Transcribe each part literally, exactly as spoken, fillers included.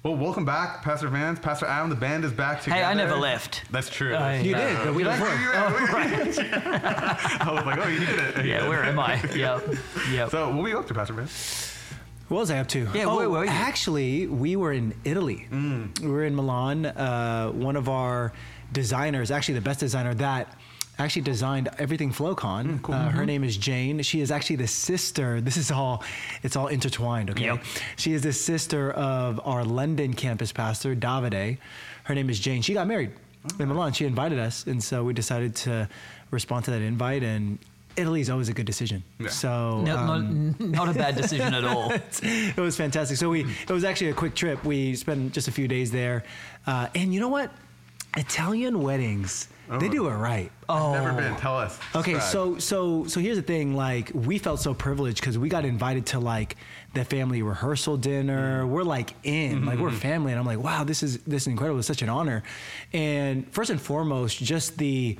Well, welcome back, Pastor Vance. Pastor Adam, the band is back together. Hey, I never left. That's true. Uh, You did, but we left. Oh, right. I was like, oh, you did it. Yeah, where am I? Yep. Yep. So, what were you up to, Pastor Vance? What was I up to? Yeah, oh, where were you? Actually, we were in Italy. Mm. We were in Milan. Uh, one of our designers, actually the best designer that actually designed everything FlowCon. Mm, cool. uh, Mm-hmm. Her name is Jane. She is actually the sister. This is all, it's all intertwined, okay? Yep. She is the sister of our London campus pastor, Davide. Her name is Jane. She got married in Milan. She invited us, and so we decided to respond to that invite, and Italy is always a good decision. Yeah. So No, um, not, not a bad decision at all. it was fantastic. So we, it was actually a quick trip. We spent just a few days there. Uh, and you know what? Italian weddings, they Oh. do it right. Oh, Never been. Tell us. Okay, Describe. so so so here's the thing. Like, we felt so privileged because we got invited to like the family rehearsal dinner. We're like in, like we're family, and I'm like, wow, this is this is incredible. It's such an honor. And first and foremost, just the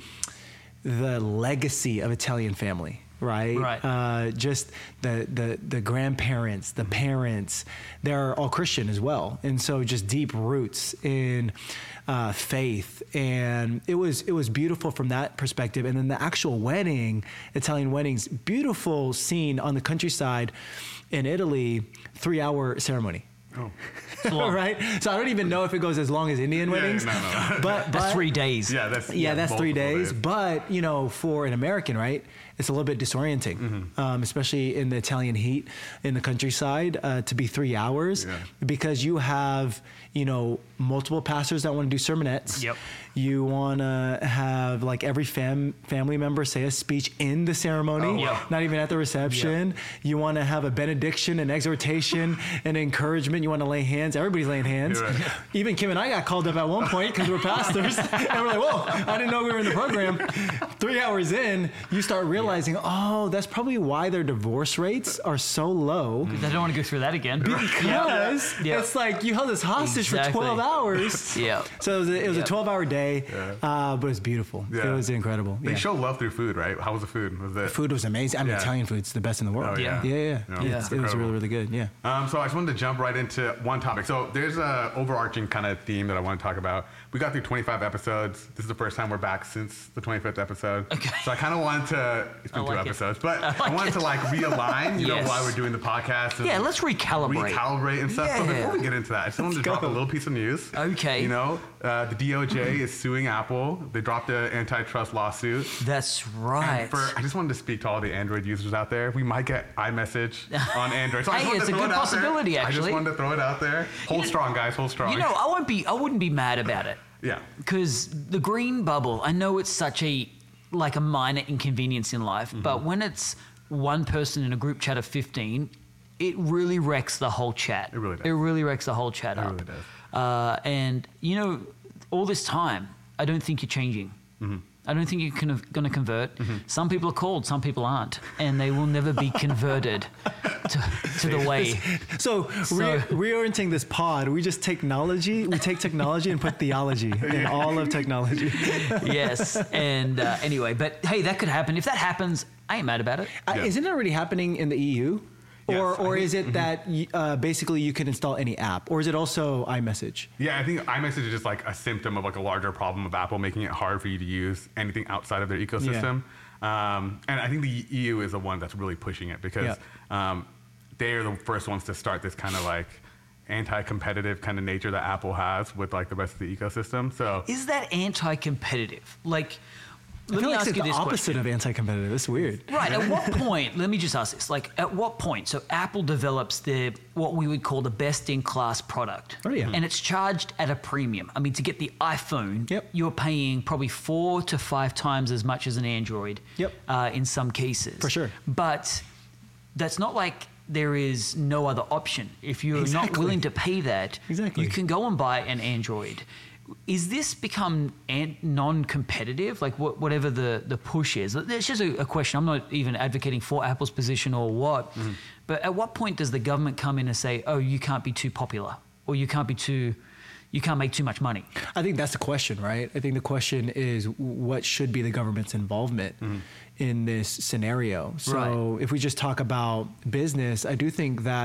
the legacy of Italian family. Right, Right. Uh, just the the the grandparents, the parents, they're all Christian as well, and so just deep roots in uh, faith, and it was it was beautiful from that perspective. And then the actual wedding, Italian weddings, beautiful scene on the countryside in Italy, three hour ceremony. Oh. long. Right, so I don't even know if it goes as long as Indian Yeah, weddings, no, no. but but that's three days. Yeah, that's yeah, that's three multiple days. But you know, for an American, right, it's a little bit disorienting, Mm-hmm. um, especially in the Italian heat in the countryside, uh, to be three hours Yeah. because you have you know multiple pastors that want to do sermonettes. Yep. You want to have like every fam family member say a speech in the ceremony, Oh, wow. not even at the reception. You want to have a benediction, an exhortation, an encouragement. You want to lay hands. Everybody's laying hands. You're right. Even Kim and I got called up at one point because we're pastors, and we're like, "Whoa! I didn't know we were in the program." Three hours in, you start realizing, "Oh, that's probably why their divorce rates are so low." I don't want to go through that again. Because Yeah. it's like you held us hostage Exactly. for twelve hours. Yeah. So it was a, it was Yeah. a twelve hour day, Yeah. uh, but it was beautiful. Yeah. It was incredible. They Yeah. show love through food, right? How was the food? Was it? Food was amazing. I mean, Yeah. Italian food's the best in the world. Oh, yeah. yeah, yeah. Yeah, It's- it's It was incredible. really, really good. Yeah. Um, so I just wanted to jump right into one topic. So there's a overarching kind of theme that I want to talk about. We got through twenty-five episodes. This is the first time we're back since the twenty-fifth episode. Okay. So I kind of wanted to. It's been I two like it. episodes, but I, I like wanted it. to like realign. You Yes. know why we're doing the podcast. And Yeah, let's recalibrate. recalibrate and stuff. But Yeah. before we get into that, I just wanted to Let's drop go. a little piece of news. Okay. You know, uh, the D O J is suing Apple. They dropped an antitrust lawsuit. That's right. And for, I just wanted to speak to all the Android users out there. We might get iMessage on Android. So I Hey, just wanted it's to a throw good it out there. possibility, I just actually. wanted to throw it out there. Hold strong, guys. Hold strong. You know, I won't be. I wouldn't be mad about it. yeah. Because the green bubble, I know it's such a like a minor inconvenience in life, Mm-hmm. but when it's one person in a group chat of fifteen, it really wrecks the whole chat. It really does. It really wrecks the whole chat It up. really does. Uh, and you know, all this time, I don't think you're changing. Mm-hmm. I don't think you're going to convert. Some people are called, some people aren't, and they will never be converted to, to the way. So, So- re- reorienting this pod, we just technology, we take technology and put theology in all of technology. Yes. And uh, anyway, but hey, that could happen. If that happens, I ain't mad about it. Uh, Yeah. Isn't it already happening in the E U? Yes, or I or think- is it that y- uh, basically you can install any app? Or is it also iMessage? Yeah, I think iMessage is just like a symptom of like a larger problem of Apple making it hard for you to use anything outside of their ecosystem. Um, and I think the E U is the one that's really pushing it because um, they are the first ones to start this kind of like anti-competitive kind of nature that Apple has with like the rest of the ecosystem. So Is that anti-competitive? Like, I let feel me like ask it's you the this opposite question. of anti-competitive. It's weird. Right. At what point? Let me just ask this. Like, at what point? So Apple develops their what we would call the best-in-class product. Oh, yeah. And it's charged at a premium. I mean, to get the iPhone, Yep. you're paying probably four to five times as much as an Android. Yep. Uh, in some cases. For sure. But that's not like there is no other option. If you're not Exactly. willing to pay that, Exactly. you can go and buy an Android. Is this become an- non-competitive? Like wh- whatever the, the push is? It's just a, a question. I'm not even advocating for Apple's position or what. Mm-hmm. But at what point does the government come in and say, oh, you can't be too popular or you can't be too, you can't make too much money? I think that's the question, right? I think the question is what should be the government's involvement in this scenario. So Right. if we just talk about business, I do think that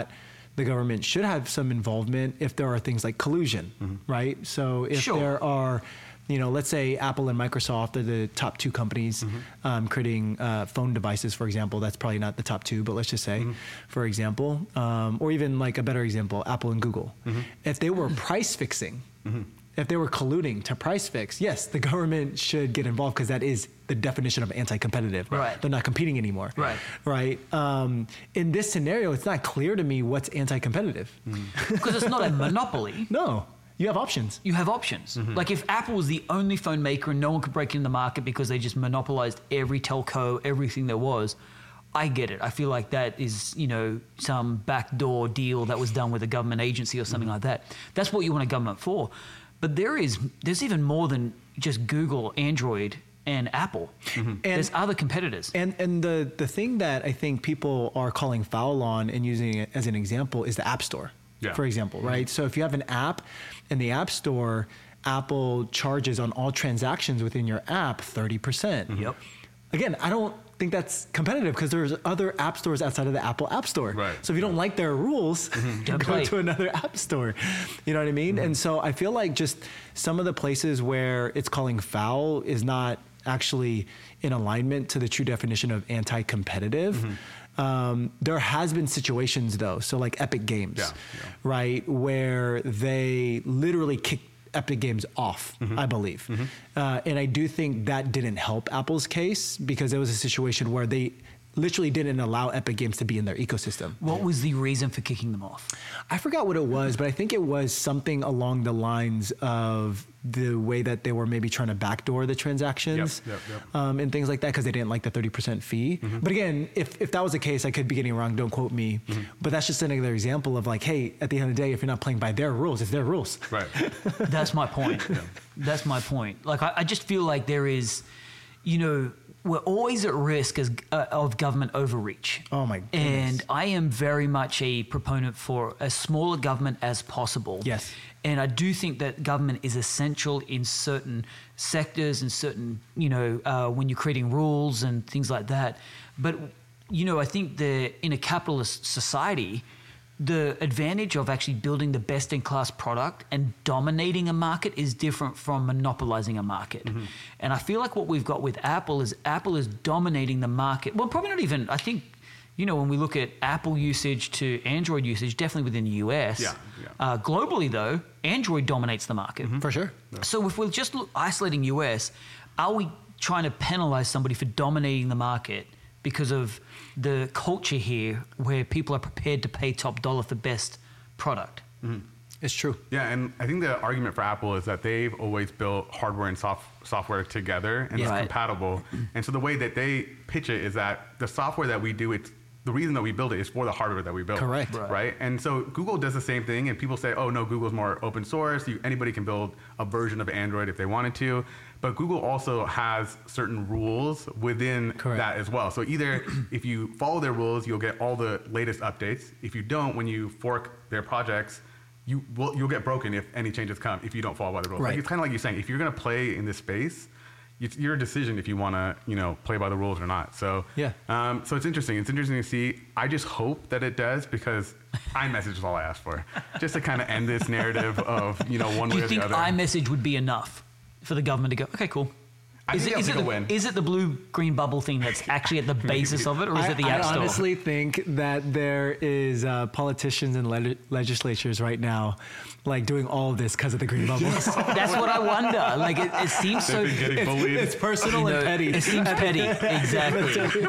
the government should have some involvement if there are things like collusion, mm-hmm. right? So if sure. there are, you know, let's say Apple and Microsoft are the top two companies mm-hmm. um, creating uh, phone devices, for example. That's probably not the top two, but let's just say, mm-hmm. for example, um, or even like a better example, Apple and Google. Mm-hmm. If they were price fixing, mm-hmm. if they were colluding to price fix, yes, the government should get involved because that is the definition of anti-competitive. Right. They're not competing anymore. Right. Right. Um, in this scenario, it's not clear to me what's anti-competitive. Because it's not a monopoly. No. You have options. You have options. Mm-hmm. Like if Apple was the only phone maker and no one could break into the market because they just monopolized every telco, everything there was, I get it. I feel like that is, you know, some backdoor deal that was done with a government agency or something mm-hmm. like that. That's what you want a government for. But there is, there's even more than just Google, Android, and Apple. Mm-hmm. And there's other competitors. And and the, the thing that I think people are calling foul on and using it as an example is the App Store. Yeah. For example, right? So if you have an app in the App Store, Apple charges on all transactions within your app thirty percent. Yep. Again, I don't think that's competitive because there's other app stores outside of the Apple App Store. Right. So if you don't like their rules, mm-hmm. go play. to another app store. You know what I mean? Mm-hmm. And so I feel like just some of the places where it's calling foul is not actually in alignment to the true definition of anti-competitive. Mm-hmm. Um, there has been situations though, so like Epic Games, yeah, yeah. right, where they literally kicked Epic Games off, mm-hmm. I believe. Mm-hmm. Uh, and I do think that didn't help Apple's case because there was a situation where they literally didn't allow Epic Games to be in their ecosystem. What was the reason for kicking them off? I forgot what it was, but I think it was something along the lines of the way that they were maybe trying to backdoor the transactions yep, yep, yep. Um, and things like that because they didn't like the thirty percent fee. Mm-hmm. But again, if, if that was the case, I could be getting it wrong. Don't quote me. Mm-hmm. But that's just another example of like, hey, at the end of the day, if you're not playing by their rules, it's their rules. Right. That's my point. Yeah. That's my point. Like, I, I just feel like there is, you know, we're always at risk as, uh, of government overreach. Oh my goodness. And I am very much a proponent for as small a government as possible. Yes. And I do think that government is essential in certain sectors and certain, you know, uh, when you're creating rules and things like that. But, you know, I think that in a capitalist society, the advantage of actually building the best-in-class product and dominating a market is different from monopolizing a market. Mm-hmm. And I feel like what we've got with Apple is Apple is dominating the market. Well, probably not even, I think, you know, when we look at Apple usage to Android usage, definitely within the U S. Yeah, yeah. Uh, globally, though, Android dominates the market. Mm-hmm. For sure. Yeah. So if we're just isolating U S, are we trying to penalize somebody for dominating the market because of the culture here where people are prepared to pay top dollar for best product? Mm-hmm. It's true. Yeah, and I think the argument for Apple is that they've always built hardware and soft, software together and yeah, it's right. compatible. And so the way that they pitch it is that the software that we do, it's the reason that we build it is for the hardware that we build. Correct. Right. right? And so Google does the same thing, and people say, oh, no, Google's more open source. You, anybody can build a version of Android if they wanted to. But Google also has certain rules within Correct. That as well. So either if you follow their rules, you'll get all the latest updates. If you don't, when you fork their projects, you will, you'll get broken if any changes come if you don't follow by the rules. Right. Like, it's kind of like you're saying, if you're going to play in this space, it's your decision if you want to, you know, play by the rules or not. So yeah. Um, so it's interesting. It's interesting to see. I just hope that it does because iMessage is all I asked for, just to kind of end this narrative of, you know, one Do way you or the think other. iMessage would be enough for the government to go, okay, cool? I Is think it, is, it the, win. is it the blue green bubble thing that's actually at the basis of it, or is I, it the I App Store? I honestly think that there is uh, politicians and le- legislatures right now, like doing all of this because of the green bubble. Yes, that's what I wonder. Like it, it seems so. They've been getting bullied. It's, it's personal you know, and petty. It seems petty. Exactly.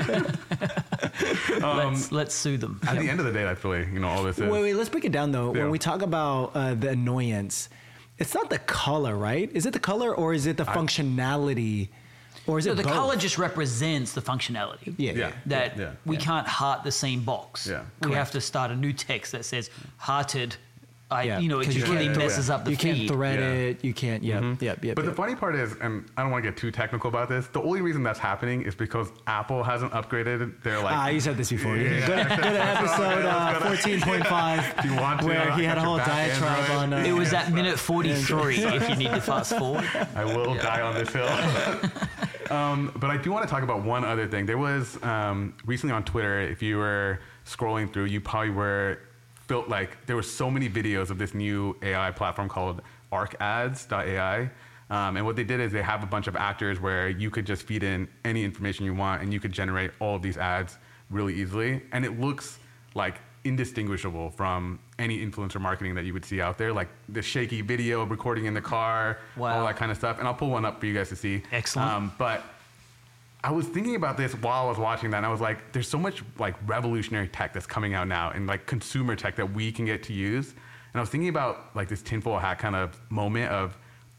um, let's let's sue them. At Yep. the end of the day, that's really, you know, all this is. Wait, wait. Let's break it down though. Yeah. When we talk about uh, the annoyance, it's not the color, right? Is it the color or is it the I, functionality? Or is So it the both? color just represents the functionality. Yeah. Yeah. That yeah. we Yeah. can't heart the same box. Yeah. We Correct. have to start a new text that says hearted. I, Yeah, you know, it 'cause just you really can't- messes up the You feed. can't thread Yeah. it. You can't. Yep. Mm-hmm. Yep. Yep. But yep. the funny part is, and I don't want to get too technical about this, the only reason that's happening is because Apple hasn't upgraded their like. Ah, you said this before. Yeah, yeah, Go, to, yeah. go to episode uh, fourteen point five, If you want to, where I he had a got your whole back diatribe Android. on. Uh, It was at minute forty-three if you need to fast forward. I will die on this hill. um, but I do want to talk about one other thing. There was um, recently on Twitter, if you were scrolling through, you probably were built like there were so many videos of this new A I platform called arc ads dot A I. Um, and what they did is they have a bunch of actors where you could just feed in any information you want and you could generate all of these ads really easily. And it looks like indistinguishable from any influencer marketing that you would see out there, like the shaky video recording in the car, wow. all that kind of stuff. And I'll pull one up for you guys to see. Excellent. Um, but I was thinking about this while I was watching that, and I was like, there's so much like revolutionary tech that's coming out now and like consumer tech that we can get to use. And I was thinking about like this tinfoil hat kind of moment of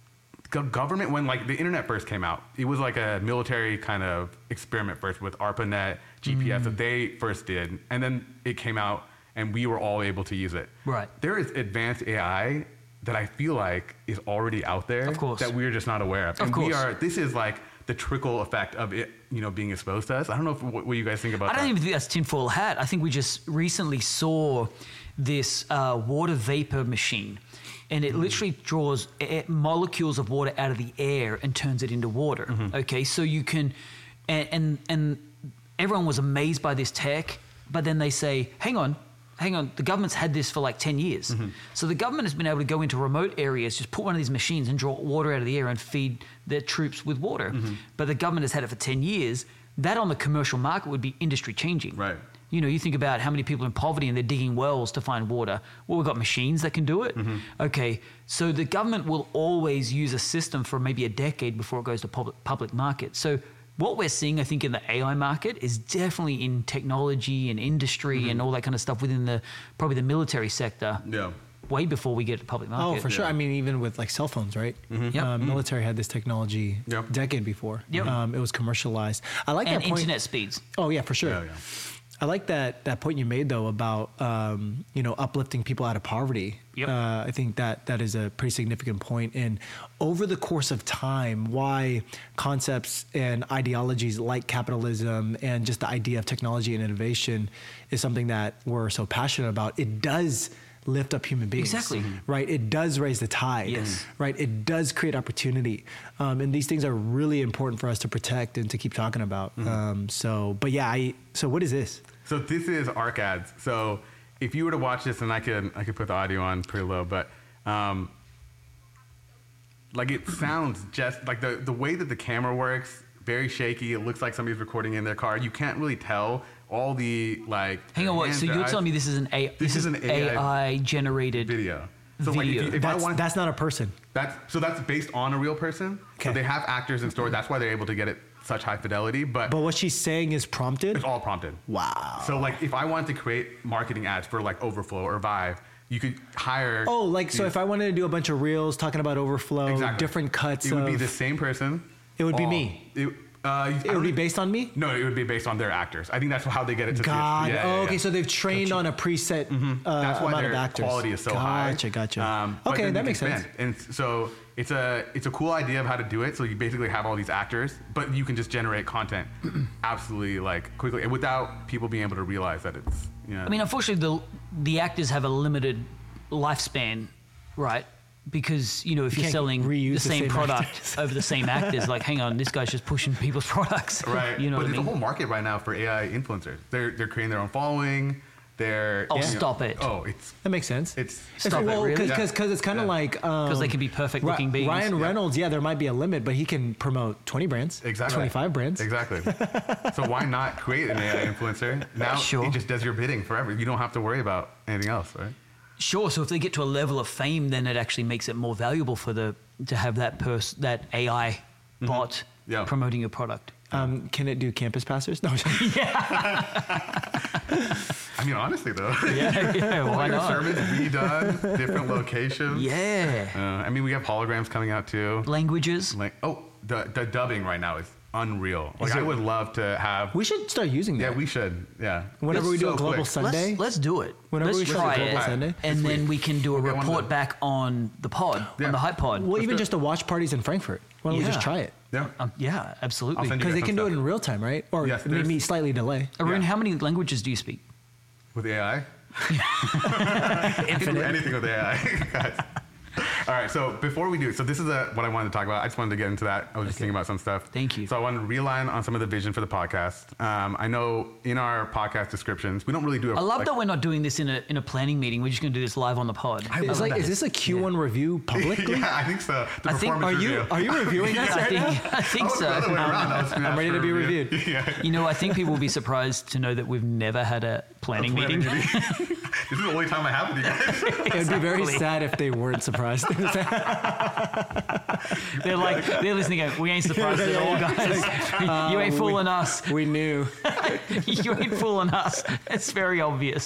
government when like the internet first came out. It was like a military kind of experiment first with ARPANET, G P S mm. that they first did. And then it came out and we were all able to use it. Right. There is advanced A I that I feel like is already out there of course. that we're just not aware of. Of and course. we are, this is like the trickle effect of it, you know, being exposed to us. I don't know if, what, what you guys think about that. I don't even think that's tinfoil hat. I think we just recently saw this uh, water vapor machine, and it mm. literally draws air, molecules of water out of the air and turns it into water. Mm-hmm. Okay, so you can, and, and and everyone was amazed by this tech, but then they say, hang on, hang on, the government's had this for like ten years. Mm-hmm. So the government has been able to go into remote areas, just put one of these machines and draw water out of the air and feed their troops with water. Mm-hmm. But the government has had it for ten years. That on the commercial market would be industry changing. Right. You know, you think about how many people in poverty and they're digging wells to find water. Well, we've got machines that can do it. Mm-hmm. Okay, so the government will always use a system for maybe a decade before it goes to public, public market. So what we're seeing, I think, in the A I market is definitely in technology and industry mm-hmm. and all that kind of stuff within the probably the military sector. Yeah. Way before we get to public market. Oh, for sure. Yeah. I mean, even with like cell phones, right? Mm-hmm. Yep. Um, mm-hmm. Military had this technology yep. decade before. Yep. Um, it was commercialized. I like and that point. internet speeds. Oh yeah, for sure. Yeah, yeah. I like that that point you made though about um, you know uplifting people out of poverty. Yep. Uh, I think that that is a pretty significant point. And over the course of time, why concepts and ideologies like capitalism and just the idea of technology and innovation is something that we're so passionate about. It does lift up human beings. Exactly. Right? It does raise the tide. Yes. Right? It does create opportunity. Um, and these things are really important for us to protect and to keep talking about. Mm-hmm. Um, so, but yeah, I, so what is this? So this is arc ads. So if you were to watch this, and I could, I could put the audio on pretty low, but um, like it sounds just like the, the way that the camera works, very shaky. It looks like somebody's recording in their car. You can't really tell all the like. Hang on, wait. So you're eyes. telling me this is an A? This, This is an A I, A I generated video. So like if, video. you, if I That's, want, that's not a person. that's so that's based on a real person. Okay. So they have actors in store. That's why they're able to get it such high fidelity. But, But what she's saying is prompted? it's all prompted. Wow. So like if I wanted to create marketing ads for like Overflow or Vive, you could hire. Oh, like, so these- if I wanted to do a bunch of reels talking about overflow, Exactly. different cuts it would of, be the same person. It would be all- me. It, uh, I it don't would be think- based on me? No, it would be based on their actors. I think that's how they get it to. God. See it. Yeah, oh, yeah, okay. yeah. So they've trained on a preset uh, That's why amount their of actors. quality is so gotcha, high. Gotcha, gotcha. Um, but okay, then that you makes can sense. expand. And so it's a it's a cool idea of how to do it. So you basically have all these actors, but you can just generate content absolutely like quickly and without people being able to realize that it's. You know, I mean, unfortunately, the the actors have a limited lifespan, right? Because, you know, if You you're can't selling reuse the the same same product actors. over the same actors, like, hang on, this guy's just pushing people's products. right. You know but what I there's mean? a whole market right now for A I influencers. They're they're creating their own following. They're Oh, you know- stop it. Oh, it's That makes sense. it's Stop it, well, really? Because Yeah. it's kind of Yeah. like. Because Because they can be perfect looking beings. Ryan Yeah. Reynolds, yeah, there might be a limit, but he can promote twenty brands, Exactly. twenty-five brands. Exactly. So why not create an A I influencer? Now Sure. it just does your bidding forever. You don't have to worry about anything else, right? Sure. So if they get to a level of fame, then it actually makes it more valuable for the to have that person, that A I bot Yeah. promoting your product. Um, can it do campus passers? No. I'm joking. I mean, honestly though, Yeah, yeah. all Why your not? sermons redone, different locations. Yeah. Uh, I mean, we have holograms coming out too. Languages. Like, oh, the the dubbing right now is unreal. Like, Is I it- would love to have. We should start using that. yeah, we should. Yeah. Whenever It's we do so a Global quick. Sunday. Let's, let's do it. Whenever let's we show try the Global it, Sunday. and This then week. we can do a Okay, one of report the- back on the pod, Yeah. on the Hype Pod. Well, even do it. just the watch parties in Frankfurt. Why don't we just Yeah. try it? Yeah. Um, yeah, absolutely. I'll send you Because they guys can some do it stuff. in real time, right? Or Yes, maybe there's- slightly delay. Arun, yeah. how many languages do you speak? With A I. I can do anything with A I, guys. All right, so before we do, so this is a, what I wanted to talk about. I just wanted to get into that. I was just Okay. thinking about some stuff. Thank you. So I wanted to realign on some of the vision for the podcast. Um, I know in our podcast descriptions, we don't really do a I love like, that we're not doing this in a in a planning meeting. We're just going to do this live on the pod. I It's love like, that. is this a Q one review publicly? Yeah, I think so. The I think- performance Are you review. are you reviewing us I right now? think, I think Oh, so. the other way around. I was gonna I'm ask ready for to a be review. reviewed. Yeah. You know, I think people will be surprised to know that we've never had a planning Planning meeting. meeting. This is the only time I have with you guys. It would be very Exactly. sad if they weren't surprised. They're like, they're listening going, we ain't surprised at all, guys. You ain't fooling us. We knew. You ain't fooling us. It's very obvious.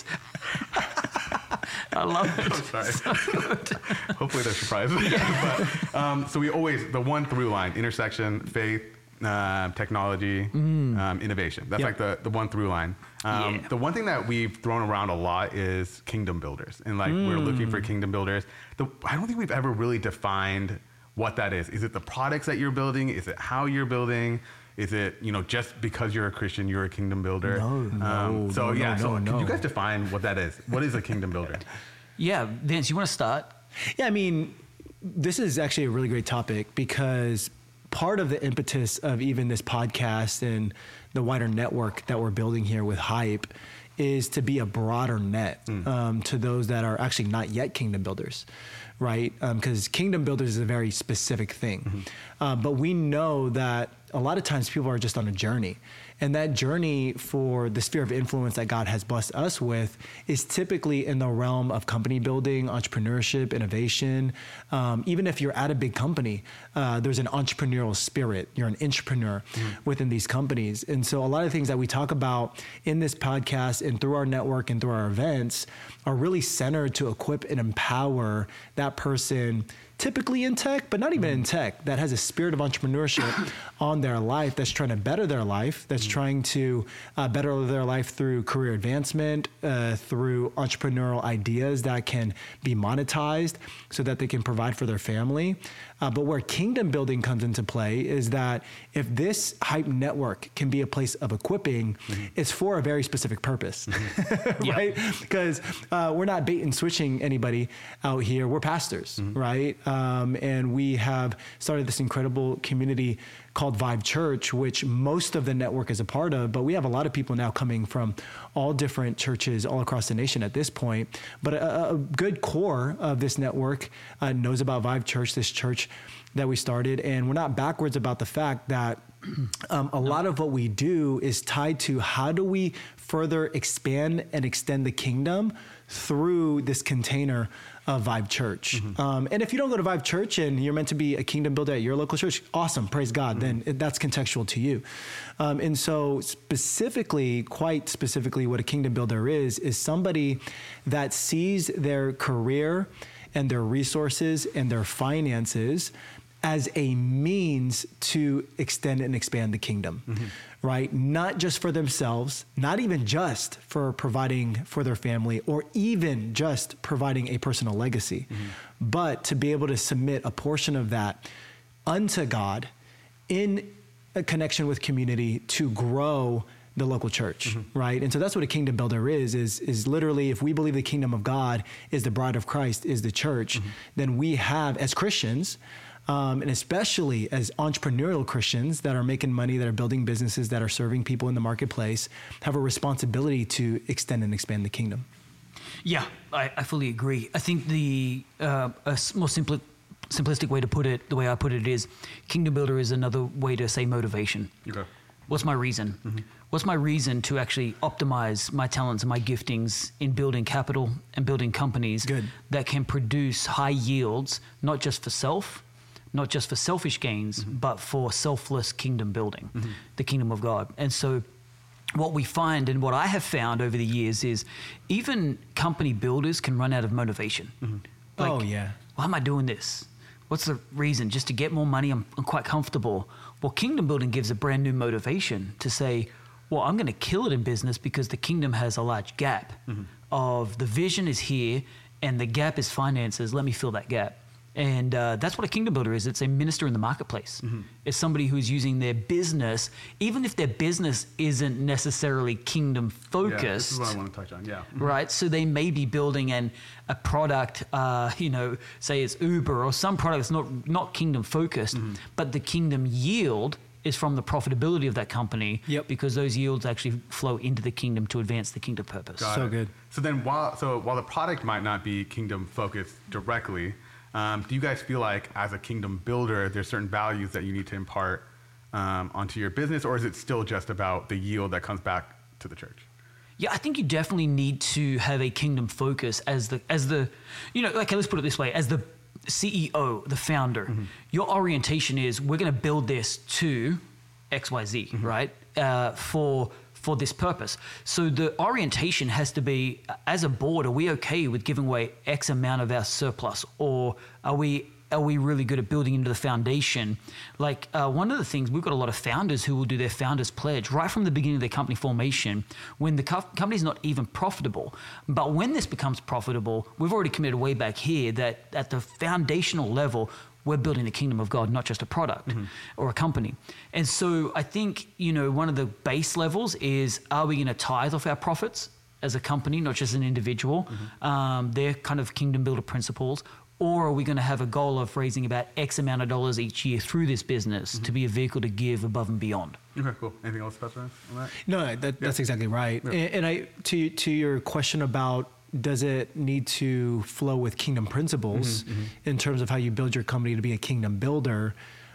I love it. I'm sorry. Hopefully they're surprised. but, um, so we always, the one through line, intersection, faith, uh, technology, um, innovation. That's Yep. like the, the one through line. Um, Yeah. The one thing that we've thrown around a lot is kingdom builders. And like we're looking for kingdom builders. The, I don't think we've ever really defined what that is. Is it the products that you're building? Is it how you're building? Is it, you know, just because you're a Christian, you're a kingdom builder? No, um, no, So no, yeah, no, so no, can no. you guys define what that is? What is a kingdom builder? Yeah, Vince, you want to start? Yeah, I mean, this is actually a really great topic because part of the impetus of even this podcast and the wider network that we're building here with Hype is to be a broader net Mm. um, to those that are actually not yet kingdom builders, right? Because kingdom builders is a very specific thing. Mm-hmm. Uh, but we know that a lot of times people are just on a journey. And that journey for the sphere of influence that God has blessed us with is typically in the realm of company building, entrepreneurship, innovation. Um, even if you're at a big company, uh, there's an entrepreneurial spirit. You're an entrepreneur mm-hmm. within these companies. And so a lot of things that we talk about in this podcast and through our network and through our events are really centered to equip and empower that person, typically in tech, but not even in tech, that has a spirit of entrepreneurship on their life, that's trying to better their life, that's trying to uh, better their life through career advancement, uh, through entrepreneurial ideas that can be monetized so that they can provide for their family. Uh, but where kingdom building comes into play is that if this Hype network can be a place of equipping, mm-hmm. it's for a very specific purpose, mm-hmm. right? Because uh, we're not bait and switching anybody out here. We're pastors, mm-hmm. right? Um, and we have started this incredible community called Vibe Church, which most of the network is a part of, but we have a lot of people now coming from all different churches all across the nation at this point. But a, a good core of this network uh, knows about Vibe Church, this church that we started, and we're not backwards about the fact that um, a lot of what we do is tied to how do we further expand and extend the kingdom through this container of Vibe Church. Mm-hmm. Um, and if you don't go to Vibe Church and you're meant to be a kingdom builder at your local church, awesome, praise God, mm-hmm. then it, that's contextual to you. Um, and so specifically, quite specifically, what a kingdom builder is, is somebody that sees their career and their resources and their finances as a means to extend and expand the kingdom, mm-hmm. right? Not just for themselves, not even just for providing for their family or even just providing a personal legacy, mm-hmm. but to be able to submit a portion of that unto God in a connection with community to grow the local church, mm-hmm. right? And so that's what a kingdom builder is, is, is literally, if we believe the kingdom of God is the bride of Christ, is the church, mm-hmm. then we have, as Christians, Um, and especially as entrepreneurial Christians that are making money, that are building businesses, that are serving people in the marketplace, have a responsibility to extend and expand the kingdom. Yeah, I, I fully agree. I think the uh, a s- more simpli- simplistic way to put it, the way I put it is, kingdom builder is another way to say motivation. Okay. What's my reason? Mm-hmm. What's my reason to actually optimize my talents and my giftings in building capital and building companies Good. that can produce high yields, not just for self, not just for selfish gains, mm-hmm. but for selfless kingdom building, mm-hmm. the kingdom of God. And so what we find and what I have found over the years is even company builders can run out of motivation. Mm-hmm. Like, oh, yeah. Why am I doing this? What's the reason? Just to get more money? I'm, I'm quite comfortable. Well, kingdom building gives a brand new motivation to say, well, I'm going to kill it in business because the kingdom has a large gap mm-hmm. of the vision is here and the gap is finances. Let me fill that gap. And uh, that's what a kingdom builder is. It's a minister in the marketplace. Mm-hmm. It's somebody who's using their business, even if their business isn't necessarily kingdom focused. Yeah, this is what I want to touch on, yeah. Mm-hmm. Right? So they may be building an, a product, uh, you know, say it's Uber or some product that's not, not kingdom focused, mm-hmm. but the kingdom yield is from the profitability of that company, yep. because those yields actually flow into the kingdom to advance the kingdom purpose. Got so it. good. So then while, so while the product might not be kingdom focused directly, Um, do you guys feel like as a kingdom builder, there's certain values that you need to impart um, onto your business, or is it still just about the yield that comes back to the church? Yeah, I think you definitely need to have a kingdom focus as the, as the, you know, okay, let's put it this way, as the C E O, the founder, mm-hmm. your orientation is we're going to build this to X Y Z, mm-hmm. right? Uh, for for this purpose. So the orientation has to be, as a board, are we okay with giving away X amount of our surplus, or are we are we really good at building into the foundation? Like uh, one of the things, we've got a lot of founders who will do their founders pledge right from the beginning of their company formation when the co- company's not even profitable. But when this becomes profitable, we've already committed way back here that at the foundational level, we're building the kingdom of God, not just a product mm-hmm. or a company. And so I think, you know, one of the base levels is, are we going to tithe off our profits as a company, not just an individual? Mm-hmm. Um, they're kind of kingdom builder principles. Or are we going to have a goal of raising about X amount of dollars each year through this business mm-hmm. to be a vehicle to give above and beyond? Okay, cool. Anything else about that? On that? No, that, yeah. that's exactly right. Yeah. And, and I, to to your question about, does it need to flow with kingdom principles mm-hmm, mm-hmm. in terms of how you build your company to be a kingdom builder?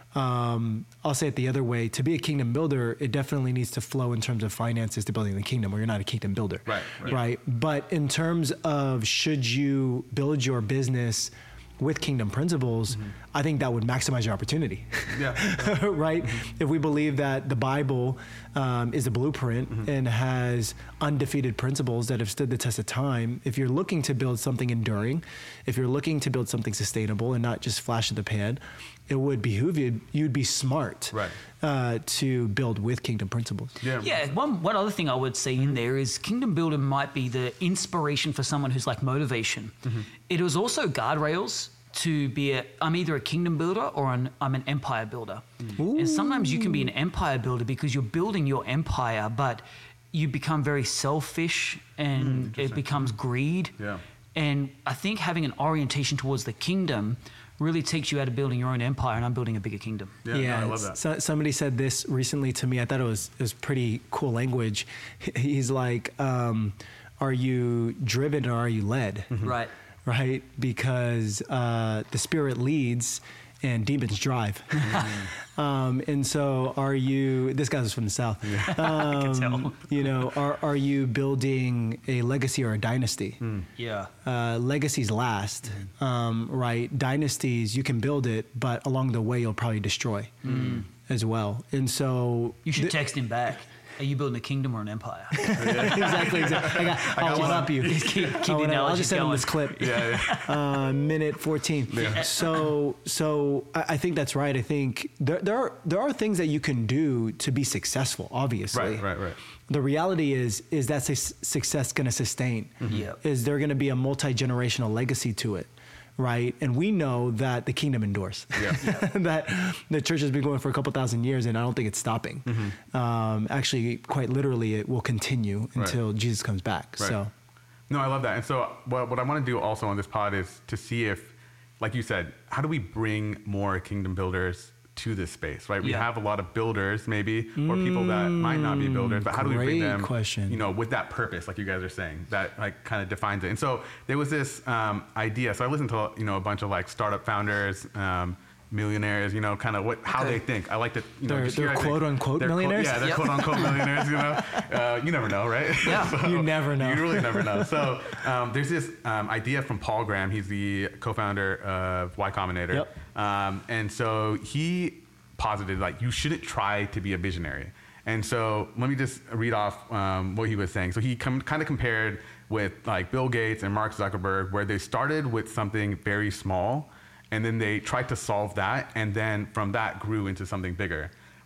Um, I'll say it the other way. To be a kingdom builder, it definitely needs to flow in terms of finances to building the kingdom, or you're not a kingdom builder. Right, right. Right. But in terms of should you build your business with kingdom principles, mm-hmm. I think that would maximize your opportunity. Yeah. Right? Mm-hmm. If we believe that the Bible um, is a blueprint mm-hmm. and has undefeated principles that have stood the test of time, if you're looking to build something enduring, if you're looking to build something sustainable and not just flash in the pan, it would behoove you, you'd be smart right. uh, to build with kingdom principles. Yeah. Yeah. One, one other thing I would say in there is kingdom builder might be the inspiration for someone who's like motivation. Mm-hmm. It was also guardrails to be a, I'm either a kingdom builder or an, I'm an empire builder. Mm. And sometimes you can be an empire builder because you're building your empire, but you become very selfish and mm, it becomes greed. Yeah. And I think having an orientation towards the kingdom really takes you out of building your own empire, and I'm building a bigger kingdom. Yeah, yeah no, I love that. So, somebody said this recently to me. I thought it was it was pretty cool language. He's like, um, are you driven or are you led? Mm-hmm. Right. Right? Because uh, the Spirit leads and demons drive. Mm-hmm. um, and so are you, this guy's from the South. Yeah. Um, I can tell. You know, are, are you building a legacy or a dynasty? Mm. Yeah. Uh, legacies last, mm. um, right? Dynasties, you can build it, but along the way, you'll probably destroy mm. as well. And so... You should th- text him back. Are you building a kingdom or an empire? exactly, exactly. I got, I I'll one up you. Just keep, keep I'll, the I'll just send going. him this clip. Yeah, yeah. Uh, minute fourteen. Yeah. So, so I, I think that's right. I think there, there are there are things that you can do to be successful. Obviously, right, right, right. The reality is, is that su- success going to sustain? Mm-hmm. Yep. Is there going to be a multi-generational legacy to it? Right. And we know that the kingdom endures, yeah. that the church has been going for a couple thousand years, and I don't think it's stopping. Mm-hmm. Um, actually, quite literally, it will continue until right. Jesus comes back. Right. So, no, I love that. And so what, what I want to do also on this pod is to see if, like you said, how do we bring more kingdom builders to this space, right? We yeah. have a lot of builders maybe, or people that might not be builders, but how do we bring them, question. you know, with that purpose, like you guys are saying, that like kind of defines it. And so there was this um, idea. So I listened to, you know, a bunch of like startup founders, um, millionaires, you know, kind of what, how okay. they think. I like to, you know, they're, just they're hear, quote unquote they're millionaires. Quote, yeah, they're yep. quote unquote millionaires, you know, uh, you never know, right? Yeah. So, you never know. You really never know. So um, there's this um, idea from Paul Graham. He's the co-founder of Y Combinator. Yep. Um, and so he posited like you shouldn't try to be a visionary. And so let me just read off um, what he was saying. So he com- kind of compared with like Bill Gates and Mark Zuckerberg, where they started with something very small and then they tried to solve that, and then from that grew into something bigger.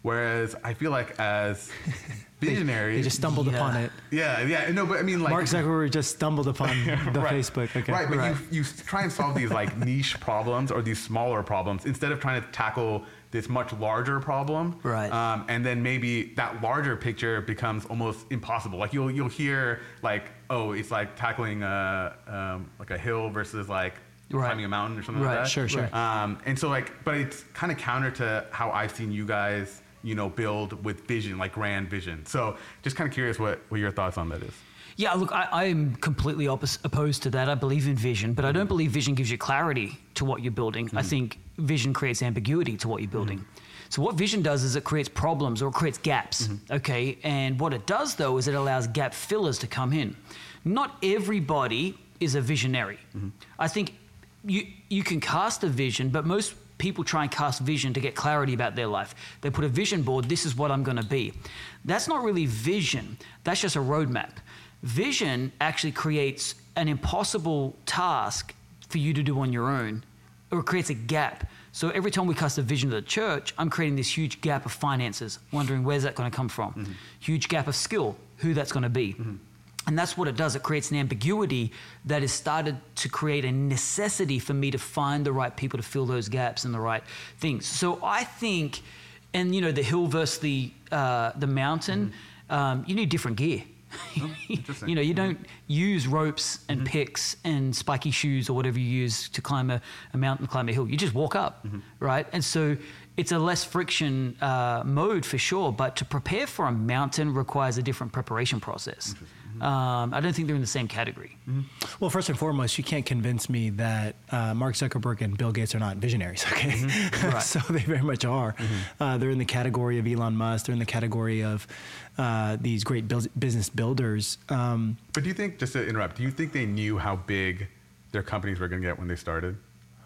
Whereas I feel like as visionaries, they just stumbled yeah. upon it. Yeah, yeah. No, but I mean, like Mark Zuckerberg just stumbled upon the right. Facebook. Okay. Right, but Right. You, you try and solve these like niche problems or these smaller problems instead of trying to tackle this much larger problem. Right. Um, and then maybe that larger picture becomes almost impossible. Like you'll you'll hear like, oh, it's like tackling a um, like a hill versus like Right. climbing a mountain or something Right. like that. Sure, sure. Um, and so like, but it's kind of counter to how I've seen you guys, you know, build with vision, like grand vision. So just kind of curious what, what your thoughts on that is. Yeah, look, I, I am completely oppos- opposed to that. I believe in vision, but I don't believe vision gives you clarity to what you're building. Mm-hmm. I think vision creates ambiguity to what you're building. Mm-hmm. So what vision does is it creates problems or it creates gaps, mm-hmm. okay? And what it does, though, is it allows gap fillers to come in. Not everybody is a visionary. Mm-hmm. I think you you can cast a vision, but most people try and cast vision to get clarity about their life. They put a vision board, this is what I'm going to be. That's not really vision. That's just a roadmap. Vision actually creates an impossible task for you to do on your own, or it creates a gap. So every time we cast a vision to the church, I'm creating this huge gap of finances, wondering where's that going to come from? Mm-hmm. Huge gap of skill, who that's going to be. Mm-hmm. And that's what it does. It creates an ambiguity that has started to create a necessity for me to find the right people to fill those gaps and the right things. So I think, and you know, the hill versus the uh, the mountain, mm-hmm. um, you need different gear. Oh, you know, you don't use ropes and mm-hmm. picks and spiky shoes or whatever you use to climb a, a mountain, climb a hill. You just walk up, mm-hmm. right? And so it's a less friction uh, mode for sure, but to prepare for a mountain requires a different preparation process. Mm-hmm. Um, I don't think they're in the same category. Mm-hmm. Well, first and foremost, you can't convince me that uh, Mark Zuckerberg and Bill Gates are not visionaries, okay? Mm-hmm. Right. So they very much are. Mm-hmm. Uh, they're in the category of Elon Musk. They're in the category of uh, these great bil- business builders. Um, but do you think, just to interrupt, do you think they knew how big their companies were going to get when they started?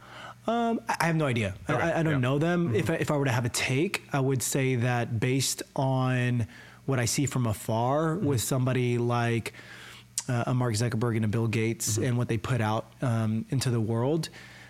Um, I have no idea. Okay. I, I don't yeah. know them. Mm-hmm. If I, if I were to have a take, I would say that based on what I see from afar mm-hmm. with somebody like uh, a Mark Zuckerberg and a Bill Gates mm-hmm. and what they put out um, into the world,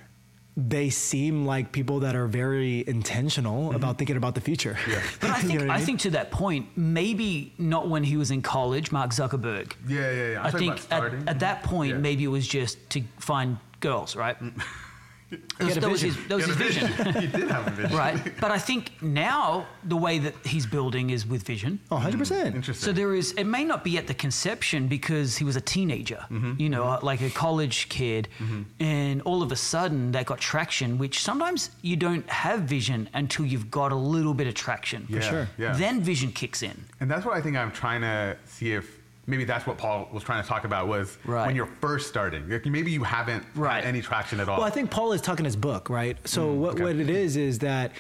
they seem like people that are very intentional mm-hmm. about thinking about the future. Yeah. But I think, you know I, mean? I think to that point, maybe not when he was in college, Mark Zuckerberg. Yeah, yeah, yeah. I'm I think at, at that point, yeah. maybe it was just to find girls, right? That was, that was his, that was his vision. He did have a vision. Right. But I think now the way that he's building is with vision. Oh, one hundred percent. Interesting. So there is, it may not be at the conception because he was a teenager, mm-hmm. you know, mm-hmm. like a college kid. Mm-hmm. And all of a sudden that got traction, which sometimes you don't have vision until you've got a little bit of traction. Yeah, for sure. Yeah. Then vision kicks in. And that's what I think I'm trying to see if maybe that's what Paul was trying to talk about was right. when you're first starting. Like maybe you haven't right. had any traction at all. Well, I think Paul is talking his book, right? So mm, what, okay. what it is is that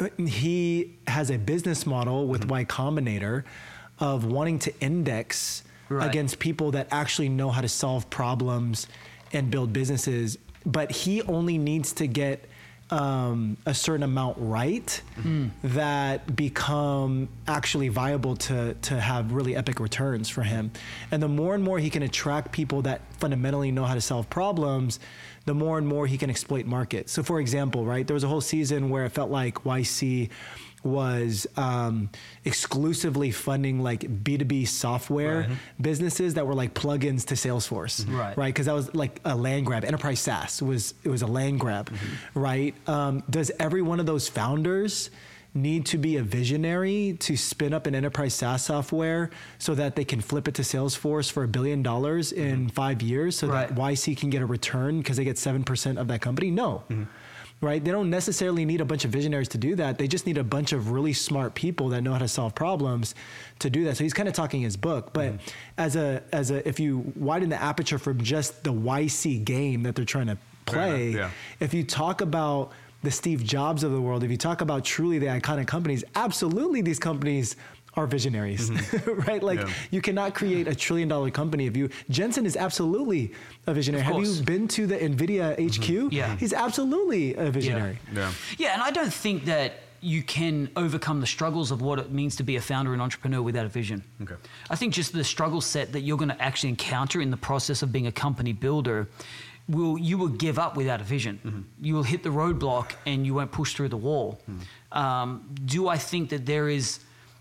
he has a business model with mm-hmm. Y Combinator of wanting to index right. against people that actually know how to solve problems and build businesses. But he only needs to get Um, a certain amount right mm. that become actually viable to to have really epic returns for him. And the more and more he can attract people that fundamentally know how to solve problems, the more and more he can exploit markets. So for example, right, there was a whole season where it felt like Y C was um, exclusively funding like B two B software right. businesses that were like plugins to Salesforce, mm-hmm. right? Right, because that was like a land grab. Enterprise SaaS was it was a land grab, mm-hmm. right? Um, does every one of those founders need to be a visionary to spin up an enterprise SaaS software so that they can flip it to Salesforce for a billion dollars in mm-hmm. five years so right. that Y C can get a return because they get seven percent of that company? No. Mm-hmm. Right? They don't necessarily need a bunch of visionaries to do that. They just need a bunch of really smart people that know how to solve problems to do that. So he's kind of talking his book, but mm-hmm. as a as a if you widen the aperture from just the Y C game that they're trying to play, yeah. if you talk about the Steve Jobs of the world, if you talk about truly the iconic companies, absolutely these companies are visionaries, mm-hmm. right? Like yeah. you cannot create a trillion dollar company if you, Jensen is absolutely a visionary. Have you been to the NVIDIA H Q? Mm-hmm. Yeah. He's absolutely a visionary. Yeah. yeah. Yeah. And I don't think that you can overcome the struggles of what it means to be a founder and entrepreneur without a vision. Okay. I think just the struggle set that you're going to actually encounter in the process of being a company builder will you will give up without a vision. Mm-hmm. You will hit the roadblock and you won't push through the wall. Mm. Um, do I think that there is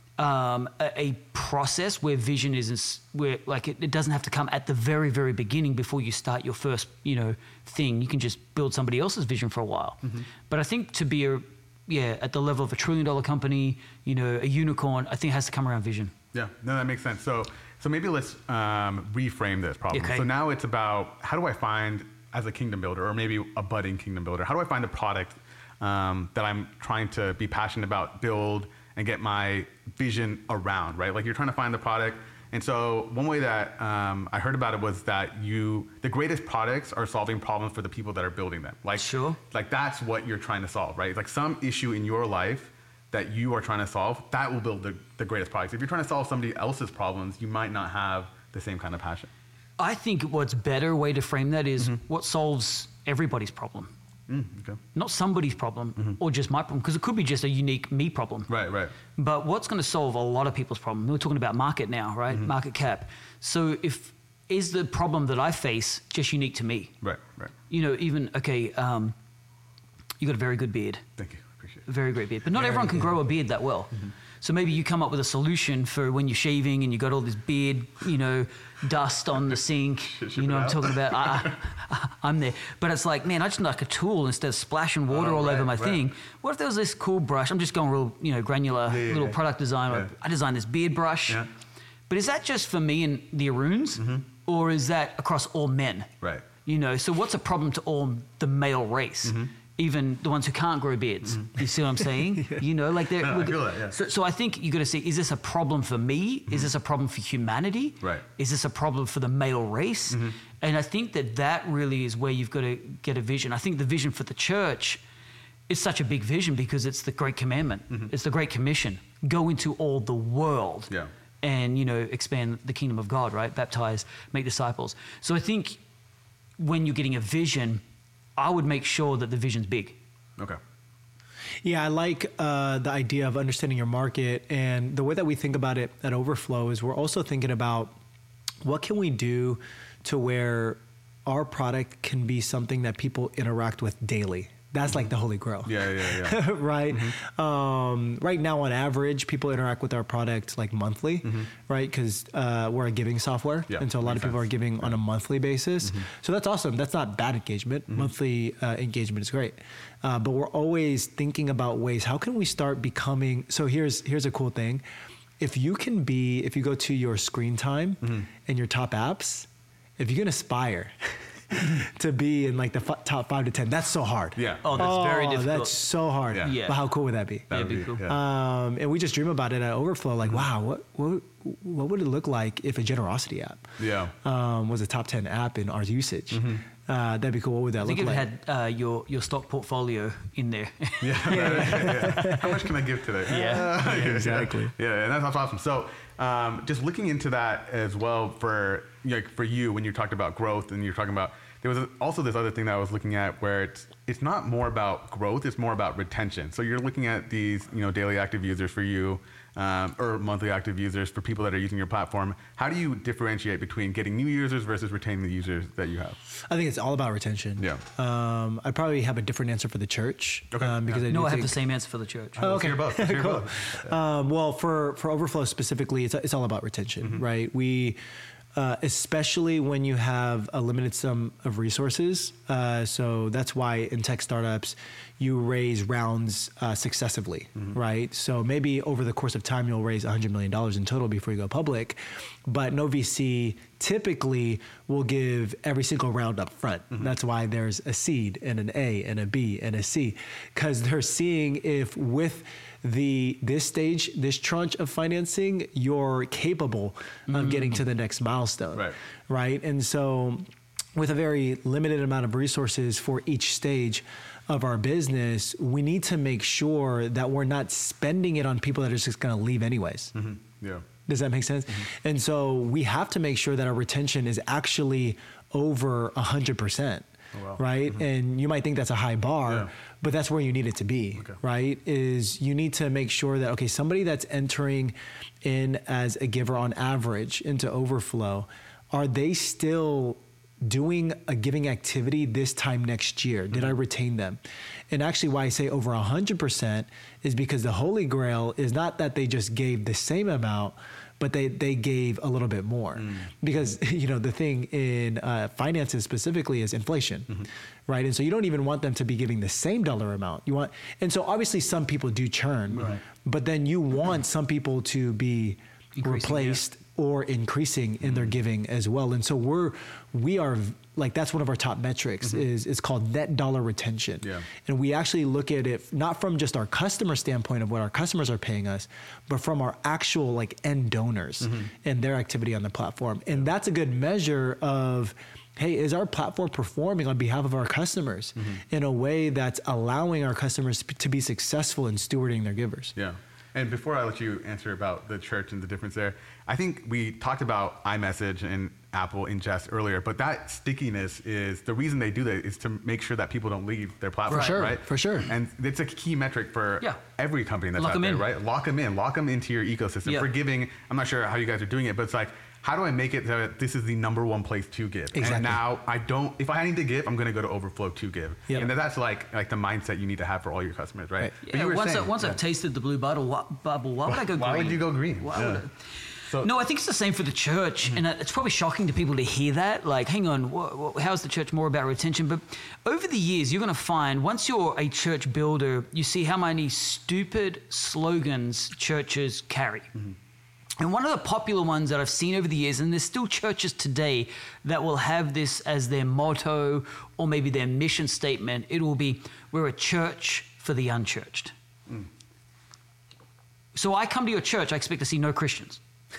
um, a, a process where vision is where like it, it doesn't have to come at the very very beginning before you start your first you know thing? You can just build somebody else's vision for a while. Mm-hmm. But I think to be a yeah at the level of a trillion dollar company, you know, a unicorn, I think it has to come around vision. Yeah, no, that makes sense. So, so maybe let's um, reframe this problem. Okay. So now it's about how do I find, as a kingdom builder, or maybe a budding kingdom builder, how do I find a product um, that I'm trying to be passionate about, build, and get my vision around, right? Like you're trying to find the product. And so one way that um, I heard about it was that you, the greatest products are solving problems for the people that are building them. Like, sure. Like that's what you're trying to solve, right? Like some issue in your life that you are trying to solve, that will build the, the greatest products. If you're trying to solve somebody else's problems, you might not have the same kind of passion. I think what's better way to frame that is mm-hmm. what solves everybody's problem. Mm, okay. Not somebody's problem mm-hmm. or just my problem, because it could be just a unique me problem. Right, right. But what's going to solve a lot of people's problem? We're talking about market now, right? Mm-hmm. Market cap. So if is the problem that I face just unique to me? Right, right. You know, even okay, um, you got a very good beard. Thank you. Appreciate it. A very great beard, but not yeah, everyone can yeah. grow a beard that well. Mm-hmm. So maybe you come up with a solution for when you're shaving and you got all this beard, you know, dust on the sink. You know what I'm talking about? I, I, I'm there. But it's like, man, I just like a tool instead of splashing water oh, all right, over my right. thing. What if there was this cool brush? I'm just going real, you know, granular yeah, yeah, little yeah. product design. Yeah. I designed this beard brush. Yeah. But is that just for me and the Aroons? Mm-hmm. Or is that across all men? Right. You know, so what's a problem to all the male race? Mm-hmm. Even the ones who can't grow beards. Mm-hmm. You see what I'm saying? yeah. You know, like they're. No, I feel that, yeah. so, so I think you got to see: is this a problem for me? Mm-hmm. Is this a problem for humanity? Right. Is this a problem for the male race? Mm-hmm. And I think that that really is where you've got to get a vision. I think the vision for the church is such a big vision because it's the Great Commandment. Mm-hmm. It's the Great Commission: go into all the world. Yeah. And you know, expand the kingdom of God. Right? Baptize, make disciples. So I think when you're getting a vision, I would make sure that the vision's big. Okay. Yeah, I like uh, the idea of understanding your market. And the way that we think about it at Overflow is we're also thinking about what can we do to where our product can be something that people interact with daily. That's like the holy grail. Yeah, yeah, yeah. right? Mm-hmm. Um, right now, on average, people interact with our product like monthly, mm-hmm. right? Because uh, we're a giving software. Yeah, and so a lot of people sense. are giving yeah. on a monthly basis. Mm-hmm. So that's awesome. That's not bad engagement. Mm-hmm. Monthly uh, engagement is great. Uh, but we're always thinking about ways, how can we start becoming, so here's here's a cool thing. If you can be, if you go to your screen time mm-hmm. and your top apps, if you can aspire to be in like the f- top five to ten, that's so hard. Yeah. Oh, that's oh, very difficult. That's so hard. Yeah. Yeah. But how cool would that be? That would be be cool. Yeah. Um, and we just dream about it at Overflow. Like, mm-hmm. wow, what, what what would it look like if a generosity app Yeah. um, was a top ten app in our usage? Mm-hmm. Uh, that'd be cool. What would that I think look if like? it had uh, your your stock portfolio in there. Yeah, yeah, yeah, yeah. How much can I give today? Yeah. Uh, yeah exactly. Yeah, and that's awesome. So, um, just looking into that as well for like for you when you talked about growth and you're talking about there was also this other thing that I was looking at where it's it's not more about growth, it's more about retention. So you're looking at these you know daily active users for you. Um, or monthly active users for people that are using your platform. How do you differentiate between getting new users versus retaining the users that you have? I think it's all about retention. Yeah. Um, I probably have a different answer for the church. Okay. Um, because yeah. I No, do I have think, the same answer for the church. Oh, okay. Let's hear both. Let's hear Cool. both. Yeah. Um, well, for, for Overflow specifically, it's, it's all about retention, mm-hmm. right? We, uh, especially when you have a limited sum of resources. Uh, so that's why in tech startups, you raise rounds uh, successively, mm-hmm. right? So maybe over the course of time, you'll raise one hundred million dollars in total before you go public. But no V C typically will give every single round up front. Mm-hmm. That's why there's a seed and an A and a B and a C, because they're seeing if with the this stage, this tranche of financing, you're capable mm-hmm. of getting to the next milestone, right? Right, and so with a very limited amount of resources for each stage of our business, we need to make sure that we're not spending it on people that are just going to leave anyways. Mm-hmm. Yeah. Does that make sense? Mm-hmm. And so we have to make sure that our retention is actually over one hundred percent. Oh, wow. Right? Mm-hmm. And you might think that's a high bar, yeah. but that's where you need it to be, okay. right? Is you need to make sure that, okay, somebody that's entering in as a giver on average into Overflow, are they still doing a giving activity this time next year? Did mm-hmm. I retain them? And actually why I say over one hundred percent is because the Holy Grail is not that they just gave the same amount, but they, they gave a little bit more. Mm. Because, you know, the thing in uh, finances specifically is inflation, mm-hmm. right? And so you don't even want them to be giving the same dollar amount. You want, and so obviously some people do churn, right. but then you want some people to be increasing, replaced yeah. or increasing in mm-hmm. their giving as well. And so we're, we are like, that's one of our top metrics mm-hmm. is it's called net dollar retention. Yeah. And we actually look at it not from just our customer standpoint of what our customers are paying us, but from our actual like end donors mm-hmm. and their activity on the platform. And that's a good measure of, hey, is our platform performing on behalf of our customers mm-hmm. in a way that's allowing our customers to be successful in stewarding their givers? Yeah. And before I let you answer about the church and the difference there, I think we talked about iMessage and Apple Ingest earlier, but that stickiness is the reason they do that is to make sure that people don't leave their platform, for sure, right? For sure. And it's a key metric for yeah. every company that's Lock out them there, in. right? Lock them in, lock them into your ecosystem. Yeah. For giving, I'm not sure how you guys are doing it, but it's like, how do I make it that this is the number one place to give? Exactly. And now I don't, if I need to give, I'm going to go to Overflow to give. Yep. And that's like like the mindset you need to have for all your customers, right? right. But Yeah, you were once, saying, I, once yeah. I've tasted the blue bubble, why, bubble, why would I go Why green? would you go green? Why Yeah. would I? So, No, I think it's the same for the church, mm-hmm. and it's probably shocking to people to hear that. Like, hang on, wh- wh- how's the church more about retention? But over the years, you're going to find once you're a church builder, you see how many stupid slogans churches carry. Mm-hmm. And one of the popular ones that I've seen over the years, and there's still churches today that will have this as their motto or maybe their mission statement. It will be, we're a church for the unchurched. Mm. So I come to your church, I expect to see no Christians.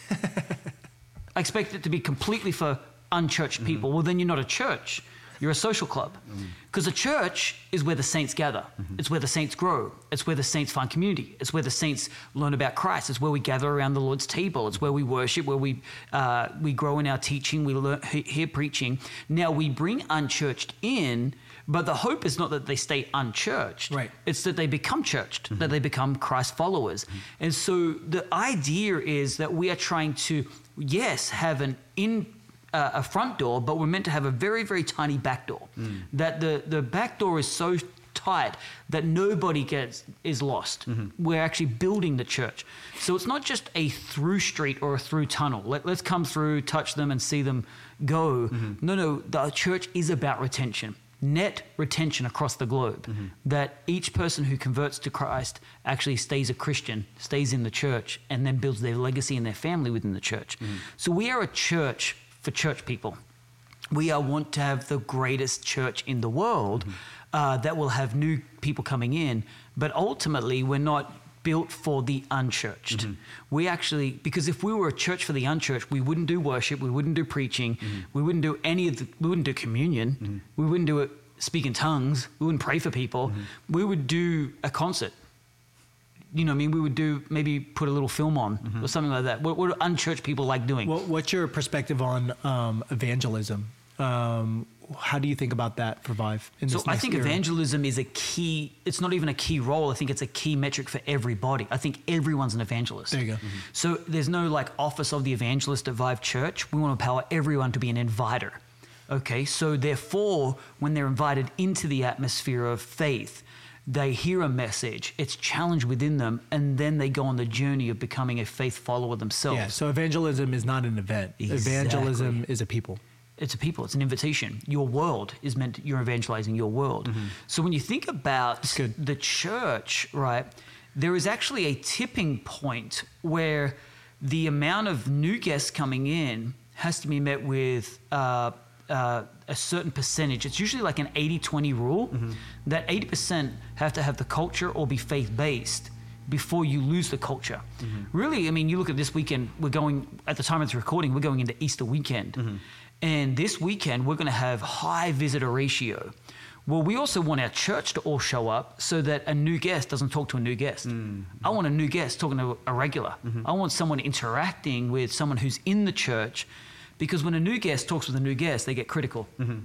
I expect it to be completely for unchurched mm-hmm. people. Well, then you're not a church. You're a social club. Because mm-hmm. a church is where the saints gather. Mm-hmm. It's where the saints grow. It's where the saints find community. It's where the saints learn about Christ. It's where we gather around the Lord's table. It's where we worship, where we uh, we grow in our teaching, we learn, hear preaching. Now, we bring unchurched in, but the hope is not that they stay unchurched. Right. It's that they become churched, mm-hmm. that they become Christ followers. Mm-hmm. And so the idea is that we are trying to, yes, have an in uh, a front door, but we're meant to have a very, very tiny back door. Mm. That the, the back door is so tight that nobody gets is lost. Mm-hmm. We're actually building the church. So it's not just a through street or a through tunnel. Let, let's come through, touch them, and see them go. Mm-hmm. No, no, the church is about retention. Net retention across the globe, mm-hmm. that each person who converts to Christ actually stays a Christian, stays in the church, and then builds their legacy and their family within the church. Mm-hmm. So we are a church for church people. We are want to have the greatest church in the world, mm-hmm. uh, that will have new people coming in, but ultimately we're not built for the unchurched. Mm-hmm. We actually, because if we were a church for the unchurched, we wouldn't do worship, we wouldn't do preaching, mm-hmm. we wouldn't do any of the, we wouldn't do communion, mm-hmm. we wouldn't do it, speak in tongues, we wouldn't pray for people, mm-hmm. we would do a concert. You know what I mean? We would do, maybe put a little film on mm-hmm. or something like that. What, what do unchurched people like doing? What, what's your perspective on um, evangelism? Um, how do you think about that for Vive? In so this I next think era? evangelism is a key, it's not even a key role. I think it's a key metric for everybody. I think everyone's an evangelist. There you go. Mm-hmm. So there's no like office of the evangelist at Vive Church. We want to empower everyone to be an inviter. Okay, so therefore, when they're invited into the atmosphere of faith, they hear a message, it's challenged within them, and then they go on the journey of becoming a faith follower themselves. Yeah, so evangelism is not an event. Exactly. Evangelism is a people. It's a people, it's an invitation. Your world is meant, you're evangelizing your world. Mm-hmm. So when you think about the church, right, there is actually a tipping point where the amount of new guests coming in has to be met with uh, uh, a certain percentage. It's usually like an eighty twenty rule, mm-hmm. that eighty percent have to have the culture or be faith-based before you lose the culture. Mm-hmm. Really, I mean, you look at this weekend, we're going, at the time of this recording, we're going into Easter weekend. Mm-hmm. And this weekend, we're going to have high visitor ratio. Well, we also want our church to all show up so that a new guest doesn't talk to a new guest. Mm-hmm. I want a new guest talking to a regular. Mm-hmm. I want someone interacting with someone who's in the church, because when a new guest talks with a new guest, they get critical. Mm-hmm.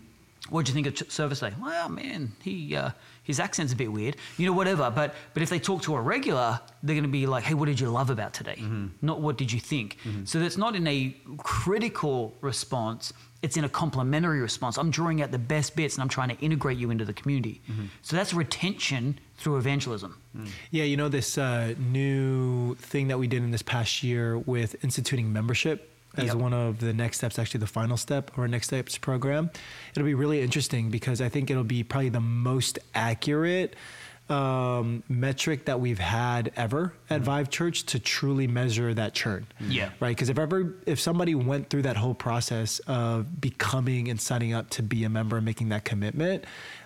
What do you think of ch- service day? Well, man, he uh, his accent's a bit weird, you know, whatever. But but if they talk to a regular, they're going to be like, hey, what did you love about today? Mm-hmm. Not what did you think? Mm-hmm. So that's not in a critical response. It's in a complementary response. I'm drawing out the best bits and I'm trying to integrate you into the community. Mm-hmm. So that's retention through evangelism. Mm. Yeah, you know, this uh, new thing that we did in this past year with instituting membership as yep. one of the next steps, actually the final step of our Next Steps program. It'll be really interesting because I think it'll be probably the most accurate um, metric that we've had ever at mm-hmm. Vive Church to truly measure that churn. Yeah. Right? Because if ever, if somebody went through that whole process of becoming and signing up to be a member and making that commitment,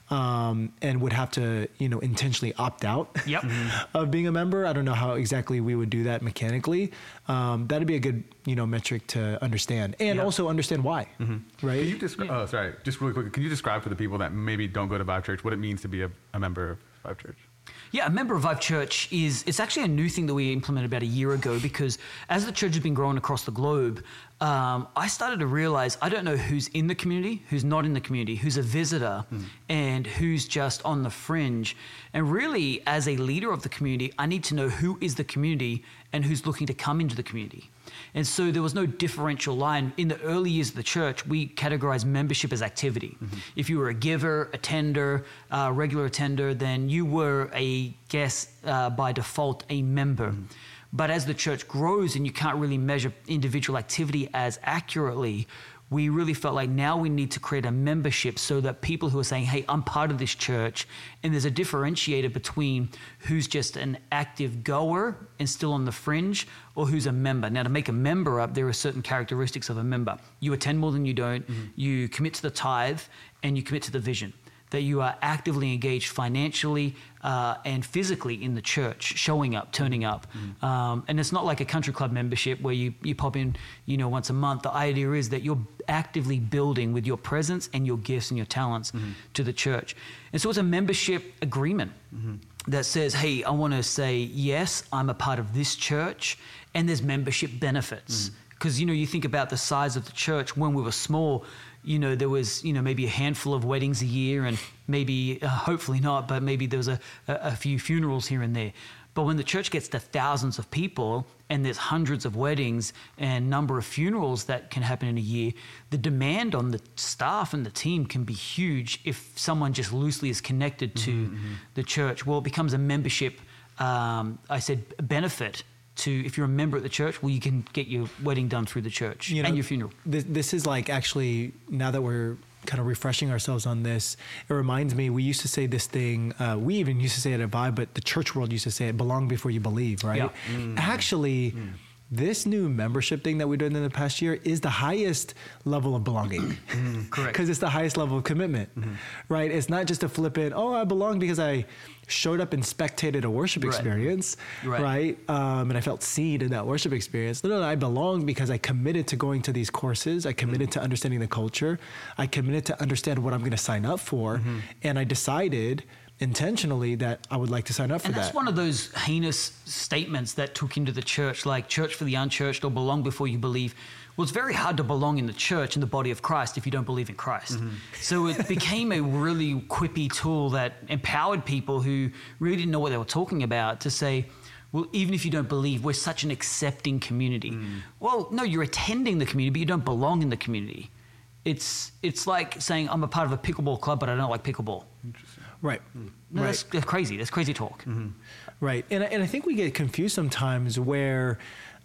Um, and would have to, you know, intentionally opt out yep. of being a member. I don't know how exactly we would do that mechanically. Um, that'd be a good, you know, metric to understand and yep. also understand why, mm-hmm. right? Can you describe, yeah. oh, sorry, just really quick. Can you describe for the people that maybe don't go to Vive Church what it means to be a, a member of Vive Church? Yeah, a member of Vive Church is, it's actually a new thing that we implemented about a year ago because as the church has been growing across the globe, um, I started to realize I don't know who's in the community, who's not in the community, who's a visitor, mm. and who's just on the fringe. And really, as a leader of the community, I need to know who is the community and who's looking to come into the community. And so there was no differential line. In the early years of the church, we categorized membership as activity. Mm-hmm. If you were a giver, attender, uh, regular attender, then you were a guest uh, by default, a member. Mm-hmm. But as the church grows and you can't really measure individual activity as accurately, we really felt like now we need to create a membership so that people who are saying, hey, I'm part of this church, and there's a differentiator between who's just an active goer and still on the fringe or who's a member. Now, to make a member up, there are certain characteristics of a member. You attend more than you don't, mm-hmm. you commit to the tithe, and you commit to the vision. That you are actively engaged financially uh, and physically in the church, showing up, turning up. Mm. Um, and it's not like a country club membership where you, you pop in, you know, once a month. The idea is that you're actively building with your presence and your gifts and your talents mm-hmm. to the church. And so it's a membership agreement mm-hmm. that says, hey, I want to say, yes, I'm a part of this church, and there's membership benefits. Because, mm. you know, you think about the size of the church when we were small, you know, there was, you know, maybe a handful of weddings a year and maybe, uh, hopefully not, but maybe there was a, a, a few funerals here and there. But when the church gets to thousands of people and there's hundreds of weddings and number of funerals that can happen in a year, the demand on the staff and the team can be huge if someone just loosely is connected to mm-hmm. the church. Well, it becomes a membership, um, I said, benefit. To if you're a member at the church, well, you can get your wedding done through the church you know, and your funeral. This, this is like actually, now that we're kind of refreshing ourselves on this, it reminds me, we used to say this thing, uh, we even used to say it at Vive, but the church world used to say it, belong before you believe, right? Yeah. Mm. Actually, mm. this new membership thing that we've done in the past year is the highest level of belonging. Mm, correct. Because it's the highest level of commitment, mm-hmm. right? It's not just a flippant, oh, I belong because I showed up and spectated a worship right. experience, right? right? Um, and I felt seen in that worship experience. No, no, no, I belong because I committed to going to these courses. I committed mm-hmm. to understanding the culture. I committed to understand what I'm going to sign up for. Mm-hmm. And I decided intentionally that I would like to sign up for and that. And that's one of those heinous statements that took into the church, like church for the unchurched or belong before you believe. Well, it's very hard to belong in the church, in the body of Christ, if you don't believe in Christ. Mm-hmm. So it became a really quippy tool that empowered people who really didn't know what they were talking about to say, well, even if you don't believe, we're such an accepting community. Mm. Well, no, you're attending the community, but you don't belong in the community. It's it's like saying I'm a part of a pickleball club, but I don't like pickleball. Interesting. Right. Mm. No, right. That's, that's crazy. That's crazy talk. Mm-hmm. Right. And, and I think we get confused sometimes where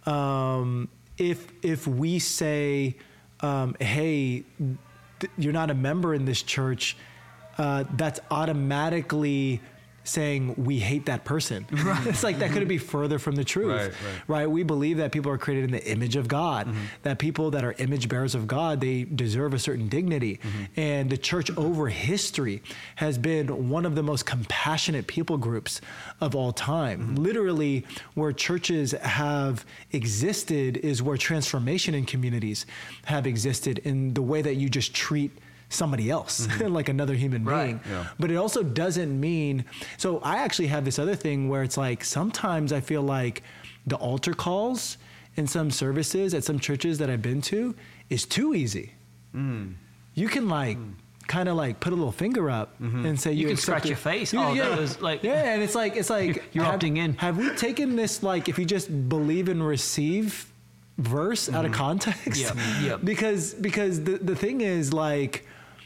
um, if if we say, um, hey, th- you're not a member in this church, uh, that's automatically saying we hate that person. Right. It's like that couldn't be further from the truth, right, right. right? We believe that people are created in the image of God, mm-hmm. that people that are image bearers of God, they deserve a certain dignity. Mm-hmm. And the church over history has been one of the most compassionate people groups of all time. Mm-hmm. Literally, where churches have existed is where transformation in communities have existed in the way that you just treat somebody else, mm-hmm. like another human right. being. Yeah. But it also doesn't mean, so I actually have this other thing where it's like, sometimes I feel like the altar calls in some services at some churches that I've been to is too easy. Mm. You can like mm. kind of like put a little finger up mm-hmm. and say, you, you can accept scratch it. your face. You, oh, yeah. that was like, yeah. And it's like, it's like, you're have, opting in. Have we taken this, like, if you just believe and receive verse mm-hmm. out of context? Yeah. Yep. because, because the, the thing is like,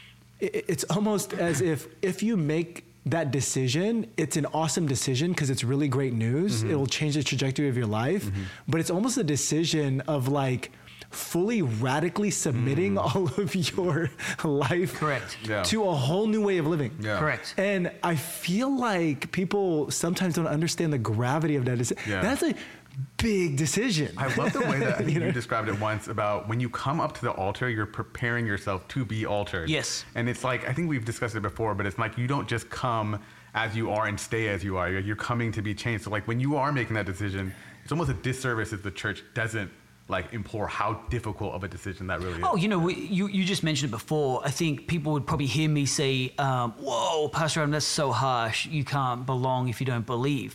it, it's almost as if, if you make that decision, it's an awesome decision because it's really great news. Mm-hmm. It'll change the trajectory of your life, mm-hmm. but it's almost a decision of like fully radically submitting mm. all of your life Correct. Yeah. to a whole new way of living. Yeah. Correct. And I feel like people sometimes don't understand the gravity of that decision. Yeah. That's a big decision. I love the way that I think you, you, know? you described it once about when you come up to the altar, you're preparing yourself to be altered. Yes. And it's like, I think we've discussed it before, but it's like you don't just come as you are and stay as you are. You're, you're coming to be changed. So like when you are making that decision, it's almost a disservice if the church doesn't like implore how difficult of a decision that really is. Oh, you know, we, you, you just mentioned it before. I think people would probably hear me say, um, whoa, Pastor Adam, that's so harsh. You can't belong if you don't believe.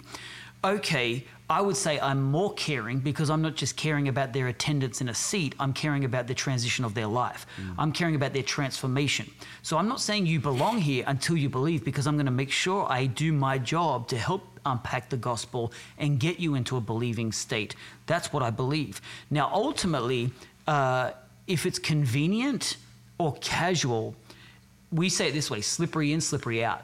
Okay, I would say I'm more caring because I'm not just caring about their attendance in a seat. I'm caring about the transition of their life. Mm. I'm caring about their transformation. So I'm not saying you belong here until you believe, because I'm going to make sure I do my job to help unpack the gospel and get you into a believing state. That's what I believe. Now, ultimately, uh, if it's convenient or casual, we say it this way: slippery in, slippery out.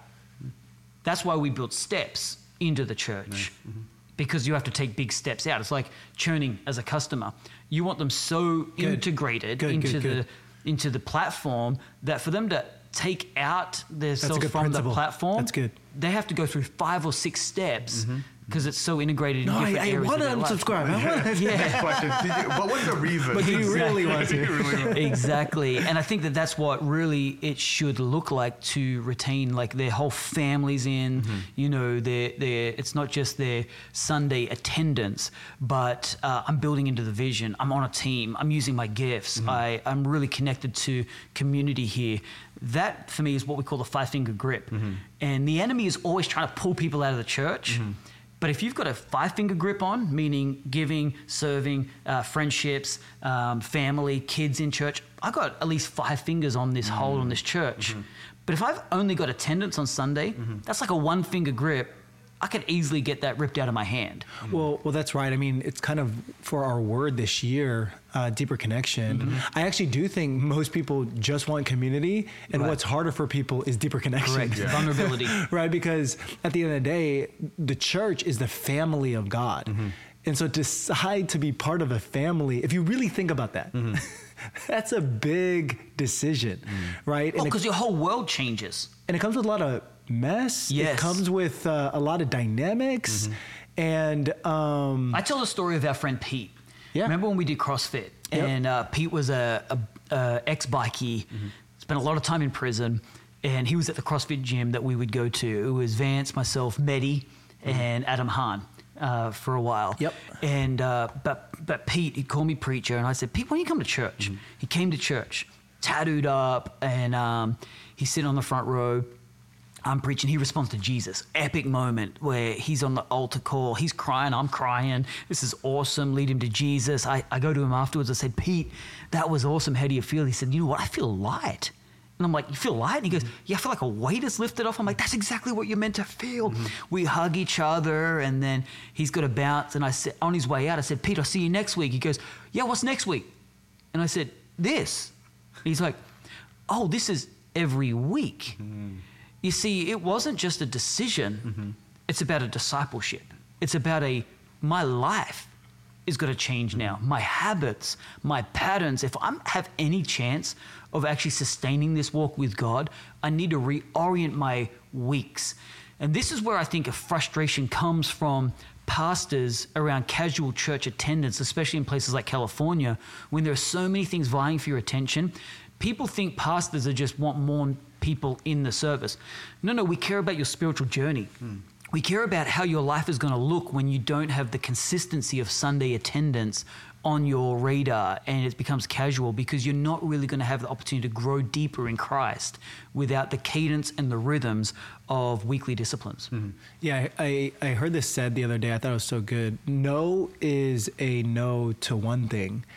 That's why we built steps into the church. Nice. Mm-hmm. Because you have to take big steps out. It's like churning as a customer. You want them so good. integrated good, into good, good. the into the platform that for them to take out themselves from principle. the platform, That's good. They have to go through five or six steps. Mm-hmm. Because it's so integrated in no, different I, I areas want of to their unsubscribe. life. I want to. Yeah. Question. Did you, what was the reason? But do you Exactly. really want to? really Exactly. And I think that that's what really it should look like to retain like their whole families in, mm-hmm. you know, their, their, it's not just their Sunday attendance, but uh, I'm building into the vision. I'm on a team. I'm using my gifts. Mm-hmm. I, I'm really connected to community here. That for me is what we call the five finger grip. Mm-hmm. And the enemy is always trying to pull people out of the church. Mm-hmm. But if you've got a five-finger grip on, meaning giving, serving, uh, friendships, um, family, kids in church, I've got at least five fingers on this mm-hmm. hold on this church. Mm-hmm. But if I've only got attendance on Sunday, mm-hmm. that's like a one-finger grip. I could easily get that ripped out of my hand. Well, well, that's right. I mean, it's kind of for our word this year, uh, deeper connection. Mm-hmm. I actually do think most people just want community, and right. what's harder for people is deeper connection. Correct. Yeah. Vulnerability. Right, because at the end of the day, the church is the family of God. Mm-hmm. And so to decide to be part of a family, if you really think about that, mm-hmm. that's a big decision, mm-hmm. right? Oh, because your whole world changes. And it comes with a lot of mess. Yes. It comes with uh, a lot of dynamics. Mm-hmm. And um, I tell the story of our friend Pete. Yeah. Remember when we did CrossFit? Yep. And uh, Pete was a, a, a ex-bikie, mm-hmm. spent a lot of time in prison, and he was at the CrossFit gym that we would go to. It was Vance, myself, Mehdi, mm-hmm. and Adam Hahn uh, for a while. Yep. And uh, but but Pete, he'd call me preacher, and I said, Pete, when you come to church? Mm-hmm. He came to church, tattooed up, and um, he's sitting on the front row. I'm preaching. He responds to Jesus. Epic moment where he's on the altar call. He's crying. I'm crying. This is awesome. Lead him to Jesus. I, I go to him afterwards. I said, Pete, that was awesome. How do you feel? He said, you know what? I feel light. And I'm like, you feel light? And he goes, yeah, I feel like a weight is lifted off. I'm like, that's exactly what you're meant to feel. Mm-hmm. We hug each other, and then he's got to bounce. And I said, on his way out, I said, Pete, I'll see you next week. He goes, yeah, what's next week? And I said, this. And he's like, oh, this is every week. Mm-hmm. You see, it wasn't just a decision. Mm-hmm. It's about a discipleship. It's about a, my life is going to change mm-hmm. now. My habits, my patterns. If I have any chance of actually sustaining this walk with God, I need to reorient my weeks. And this is where I think a frustration comes from pastors around casual church attendance, especially in places like California, when there are so many things vying for your attention. People think pastors are just want more people in the service. No, no, we care about your spiritual journey. Mm. We care about how your life is going to look when you don't have the consistency of Sunday attendance on your radar and it becomes casual, because you're not really going to have the opportunity to grow deeper in Christ without the cadence and the rhythms of weekly disciplines. Mm-hmm. Yeah, I, I heard this said the other day. I thought it was so good. No is a no to one thing.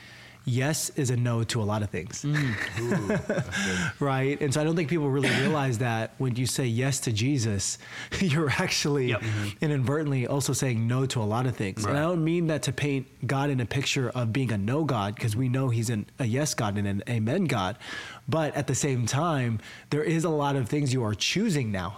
yes is a no to a lot of things. Mm. Ooh, right? And so I don't think people really realize that when you say yes to Jesus, you're actually Yep. mm-hmm. inadvertently also saying no to a lot of things. Right. And I don't mean that to paint God in a picture of being a no God, because we know he's an, a yes God and an amen God. But at the same time, there is a lot of things you are choosing now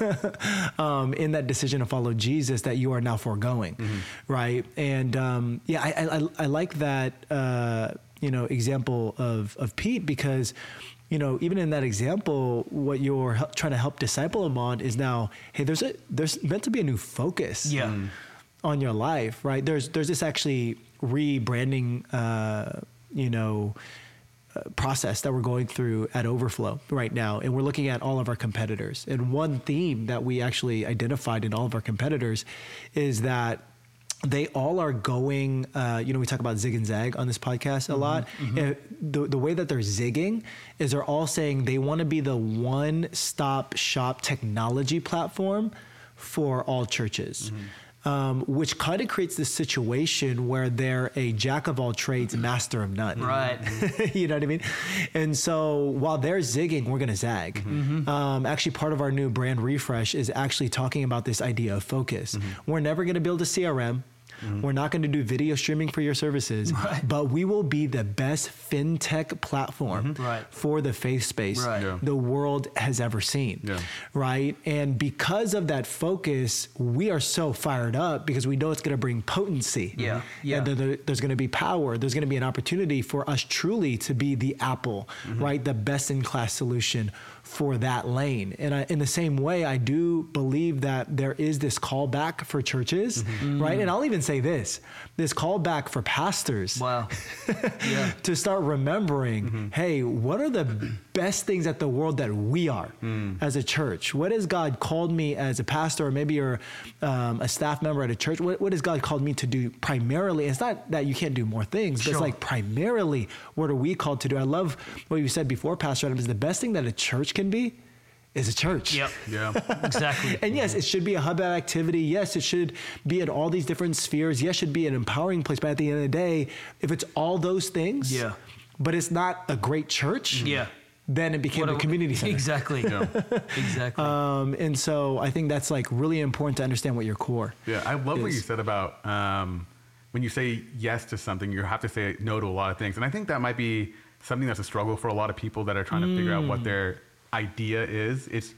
Yep. um, in that decision to follow Jesus that you are now foregoing, mm-hmm. right? And um, yeah, I, I, I like that uh, you know example of of Pete, because you know even in that example, what you're hel- trying to help disciple him on is now, hey, there's a there's meant to be a new focus. Yeah. Mm. On your life, right? There's there's this actually rebranding, uh, you know. Uh, process that we're going through at Overflow right now, and we're looking at all of our competitors. And one theme that we actually identified in all of our competitors is that they all are going, uh, you know, we talk about zig and zag on this podcast a mm-hmm, lot. Mm-hmm. Uh, the, the way that they're zigging is they're all saying they want to be the one-stop shop technology platform for all churches. Mm-hmm. Um, which kind of creates this situation where they're a jack of all trades, master of none. Right. You know what I mean? And so while they're zigging, we're going to zag. Mm-hmm. Um, actually, part of our new brand refresh is actually talking about this idea of focus. Mm-hmm. We're never going to build a C R M. Mm-hmm. We're not going to do video streaming for your services, right. but we will be the best fintech platform mm-hmm. right. for the faith space right. yeah. the world has ever seen. Yeah. Right. And because of that focus, we are so fired up because we know it's going to bring potency. Yeah. Yeah. And there, there's going to be power. There's going to be an opportunity for us truly to be the Apple, mm-hmm. right? The best in class solution for that lane. And I, in the same way, I do believe that there is this callback for churches, mm-hmm. right? And I'll even say this, this callback for pastors. Wow. Yeah. To start remembering, mm-hmm. hey, what are the best things at the world that we are mm. as a church? What has God called me as a pastor, or maybe you're um, a staff member at a church? What, what has God called me to do primarily? It's not that you can't do more things, but sure. it's like primarily, what are we called to do? I love what you said before, Pastor Adam, is the best thing that a church can be is a church. Yep. Yeah. Exactly. And yes, it should be a hub of activity. Yes, it should be in all these different spheres. Yes, it should be an empowering place. But at the end of the day, if it's all those things, yeah. but it's not a great church, yeah. then it became What a community center. Exactly. Yeah. Exactly. Um, and so I think that's like really important to understand what your core Yeah, I love is. what you said about um, when you say yes to something, you have to say no to a lot of things. And I think that might be something that's a struggle for a lot of people that are trying to figure out what their idea is. It's,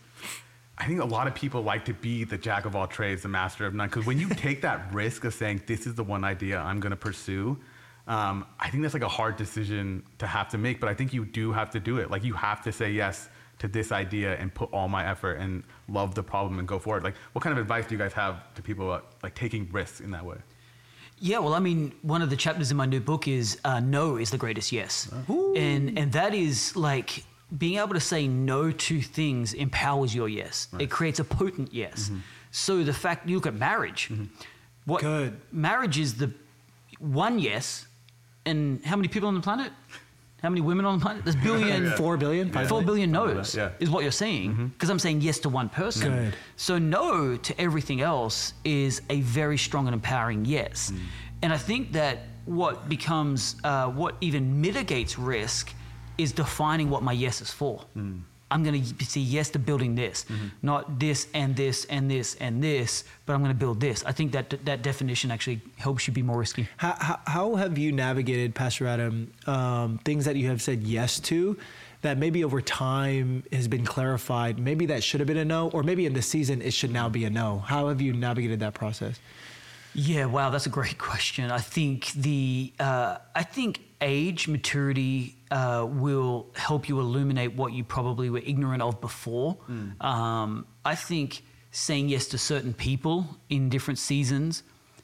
I think a lot of people like to be the jack of all trades, the master of none. Because when you take that risk of saying, this is the one idea I'm going to pursue, um, I think that's like a hard decision to have to make. But I think you do have to do it. Like you have to say yes to this idea and put all my effort and love the problem and go forward. Like what kind of advice do you guys have to people about, like taking risks in that way? Yeah, well, I mean, one of the chapters in my new book is uh, no is the greatest yes. And and that is like being able to say no to things empowers your yes. Right. It creates a potent yes. Mm-hmm. So the fact, you look at marriage. Mm-hmm. What Good. Marriage is the one yes, and how many people on the planet? How many women on the planet? There's billion. Yeah. Four billion? Yeah. Four billion no's yeah. is what you're saying, because mm-hmm. I'm saying yes to one person. Good. So no to everything else is a very strong and empowering yes. Mm. And I think that what becomes, uh, what even mitigates risk is defining what my yes is for. Mm. I'm going to say yes to building this, mm-hmm. not this and this and this and this, but I'm going to build this. I think that that definition actually helps you be more risky. How, how, how have you navigated, Pastor Adam, um, things that you have said yes to that maybe over time has been clarified? Maybe that should have been a no, or maybe in this season it should now be a no. How have you navigated that process? Yeah, wow, that's a great question. I think the uh, I think age, maturity uh, will help you illuminate what you probably were ignorant of before. Mm. Um, I think saying yes to certain people in different seasons,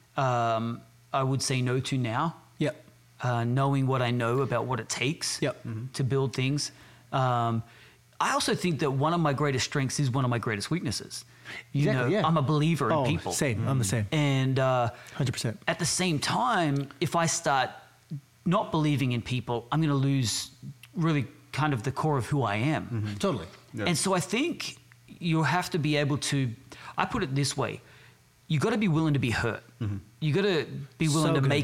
um, I would say no to now. Yep. Uh, knowing what I know about what it takes yep. mm-hmm. to build things. Um, I also think that one of my greatest strengths is one of my greatest weaknesses. You exactly, know, yeah. I'm a believer oh, in people. Same, mm-hmm. I'm the same. And uh, one hundred percent. At the same time, if I start not believing in people, I'm going to lose really kind of the core of who I am. Mm-hmm. Totally. Yeah. And so I think you have to be able to, I put it this way, you got to be willing to be hurt. Mm-hmm. You got to be willing So to good. make it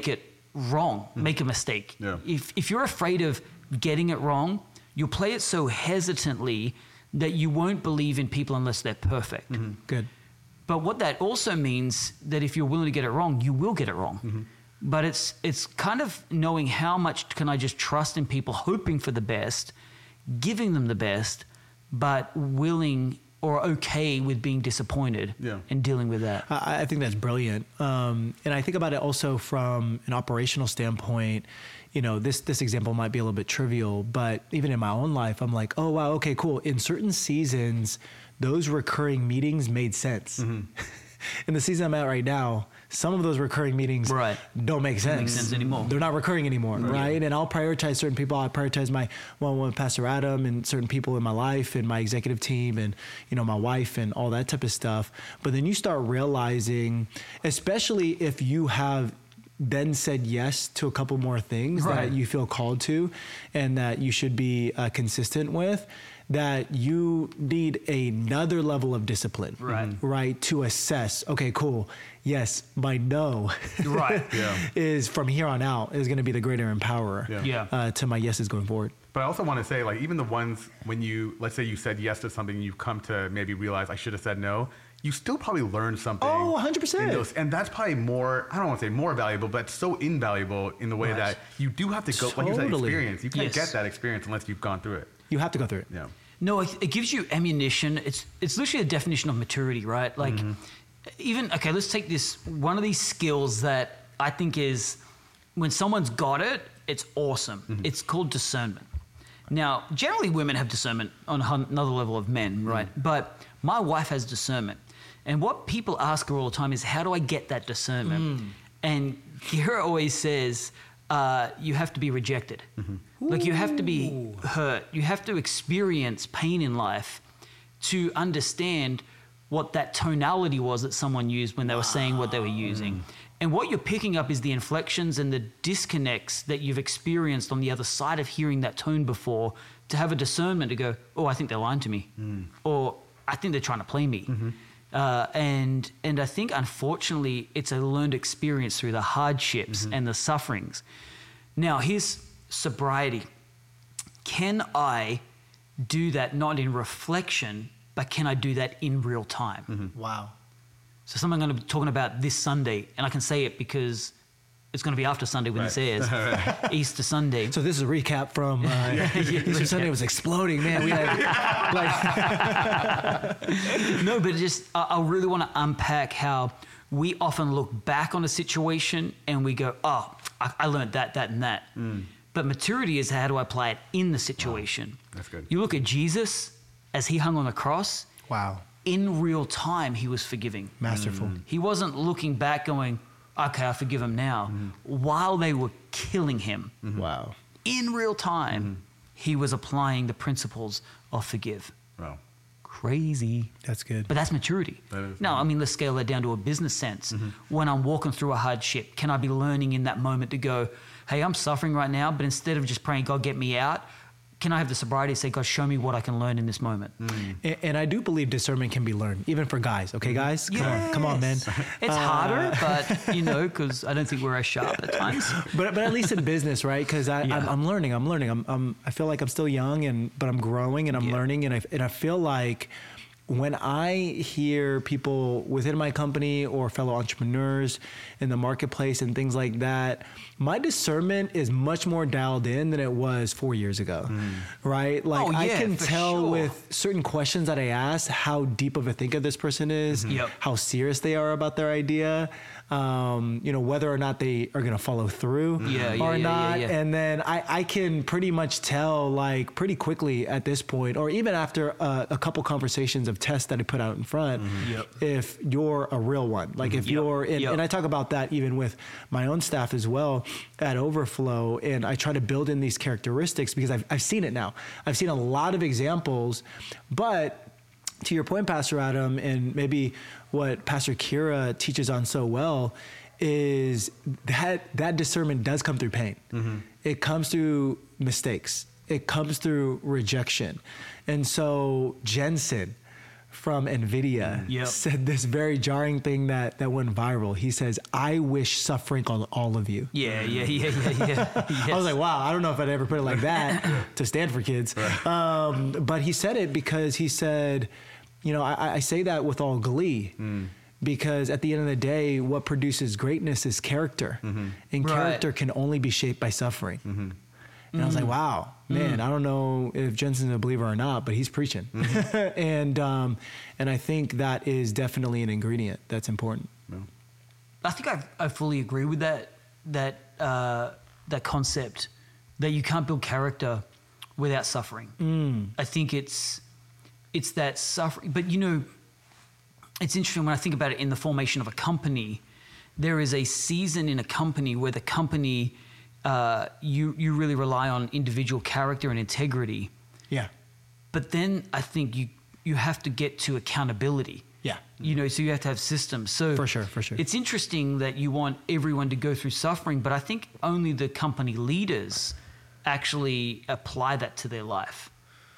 wrong, mm. make a mistake. Yeah. If if you're afraid of getting it wrong, you'll play it so hesitantly that you won't believe in people unless they're perfect. Mm-hmm. Good. But what that also means that if you're willing to get it wrong, you will get it wrong. Mm-hmm. But it's it's kind of knowing how much can I just trust in people, hoping for the best, giving them the best, but willing or okay with being disappointed yeah. and dealing with that. I, I think that's brilliant. Um, and I think about it also from an operational standpoint. You know, this this example might be a little bit trivial, but even in my own life, I'm like, oh, wow, okay, cool. In certain seasons, those recurring meetings made sense. Mm-hmm. In the season I'm at right now, some of those recurring meetings right. don't make sense. Don't make sense anymore. They're not recurring anymore, right? right? And I'll prioritize certain people. I'll prioritize my one-on-one with Pastor Adam and certain people in my life and my executive team and, you know, my wife and all that type of stuff. But then you start realizing, especially if you have then said yes to a couple more things right. that you feel called to and that you should be uh, consistent with, that you need another level of discipline, right? Right, to assess. Okay, cool. Yes, my no, right, yeah. is from here on out is going to be the greater empowerer, yeah, yeah. Uh, to my yeses going forward. But I also want to say, like, even the ones when you, let's say you said yes to something, you've come to maybe realize I should have said no. You still probably learned something. Oh, one hundred percent. Those, and that's probably more, I don't want to say more valuable, but so invaluable in the way right. that you do have to go, totally. like you said, experience. You can't yes. get that experience unless you've gone through it. You have to go through it. Yeah. No, it, it gives you ammunition. It's it's literally a definition of maturity, right? Like, mm-hmm. even, okay, let's take this, one of these skills that I think is, when someone's got it, it's awesome. Mm-hmm. It's called discernment. Now, generally women have discernment on another level of men, right? Mm-hmm. But my wife has discernment. And what people ask her all the time is, how do I get that discernment? Mm. And Kira always says, uh, you have to be rejected. Mm-hmm. Like, you have to be hurt. You have to experience pain in life to understand what that tonality was that someone used when they were saying what they were using. Mm. And what you're picking up is the inflections and the disconnects that you've experienced on the other side of hearing that tone before, to have a discernment to go, oh, I think they're lying to me. Mm. Or I think they're trying to play me. Mm-hmm. Uh, and and I think, unfortunately, it's a learned experience through the hardships mm-hmm. and the sufferings. Now, here's sobriety. Can I do that not in reflection, but can I do that in real time? Mm-hmm. Wow. So something I'm going to be talking about this Sunday, and I can say it because it's going to be after Sunday when right. this airs, Easter Sunday. So this is a recap from uh, yeah, Easter recap. Sunday was exploding, man. We had, like, no, but just I, I really want to unpack how we often look back on a situation and we go, oh, I, I learned that, that, and that. Mm. But maturity is, how do I apply it in the situation? Wow. That's good. You look at Jesus as he hung on the cross. Wow. In real time, he was forgiving. Masterful. Mm. He wasn't looking back going, okay, I forgive him now. Mm. While they were killing him. Mm-hmm. Wow. In real time, mm-hmm. he was applying the principles of forgive. Wow. Crazy. That's good. But that's maturity. That is now, good. I mean, let's scale that down to a business sense. Mm-hmm. When I'm walking through a hardship, can I be learning in that moment to go, hey, I'm suffering right now, but instead of just praying, God, get me out, can I have the sobriety to say, God, show me what I can learn in this moment? Mm. And, and I do believe discernment can be learned, even for guys. Okay, guys? Come yes. on, come on, man. It's uh, harder, but, you know, because I don't think we're as sharp at times. But but at least in business, right? Because yeah. I'm, I'm learning. I'm learning. I'm, I'm I feel like I'm still young, and but I'm growing and I'm yeah. learning, and I and I feel like when I hear people within my company or fellow entrepreneurs in the marketplace and things like that, my discernment is much more dialed in than it was four years ago, mm. right? Like oh, yeah, I can tell sure. with certain questions that I ask how deep of a thinker this person is, mm-hmm. yep. how serious they are about their idea, um, you know, whether or not they are going to follow through yeah, yeah, or yeah, not. Yeah, yeah. And then I, I can pretty much tell, like, pretty quickly at this point, or even after a, a couple conversations of tests that I put out in front, mm-hmm. yep. if you're a real one. Like if yep. you're in, yep. and I talk about that even with my own staff as well at Overflow, and I try to build in these characteristics because I've, I've seen it now. I've seen a lot of examples, but to your point, Pastor Adam, and maybe what Pastor Kira teaches on so well, is that that discernment does come through pain. Mm-hmm. It comes through mistakes. It comes through rejection. And so Jensen, from NVIDIA Yep. said this very jarring thing that, that went viral. He says, I wish suffering on all of you. Yeah, yeah, yeah, yeah, yeah. Yes. I was like, wow, I don't know if I'd ever put it like that to Stanford kids. Um, but he said it because he said, you know, I, I say that with all glee. Mm. Because at the end of the day, what produces greatness is character. Mm-hmm. And right. character can only be shaped by suffering. Mm-hmm. And mm-hmm. I was like, wow, man, mm. I don't know if Jensen's a believer or not, but he's preaching. Mm-hmm. and um, and I think that is definitely an ingredient that's important. Yeah. I think I, I fully agree with that that uh, that concept that you can't build character without suffering. Mm. I think it's it's that suffering. But, you know, it's interesting when I think about it in the formation of a company, there is a season in a company where the company, uh, you, you really rely on individual character and integrity. Yeah. But then I think you, you have to get to accountability. Yeah. You know, so you have to have systems. So for sure, for sure. It's interesting that you want everyone to go through suffering, but I think only the company leaders actually apply that to their life.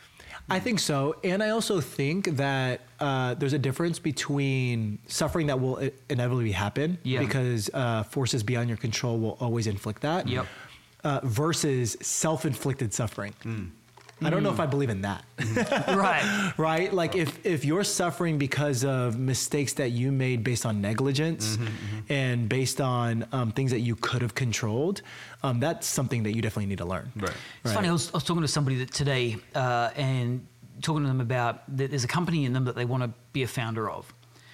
I think so. And I also think that uh, there's a difference between suffering that will inevitably happen yeah. because uh, forces beyond your control will always inflict that yep. uh, versus self-inflicted suffering. Mm. I don't know if I believe in that. Right. Right? Like if, if you're suffering because of mistakes that you made based on negligence mm-hmm, mm-hmm. and based on um, things that you could have controlled, um, that's something that you definitely need to learn. Right. It's right. funny, I was, I was talking to somebody that today uh, and talking to them about that there's a company in them that they want to be a founder of,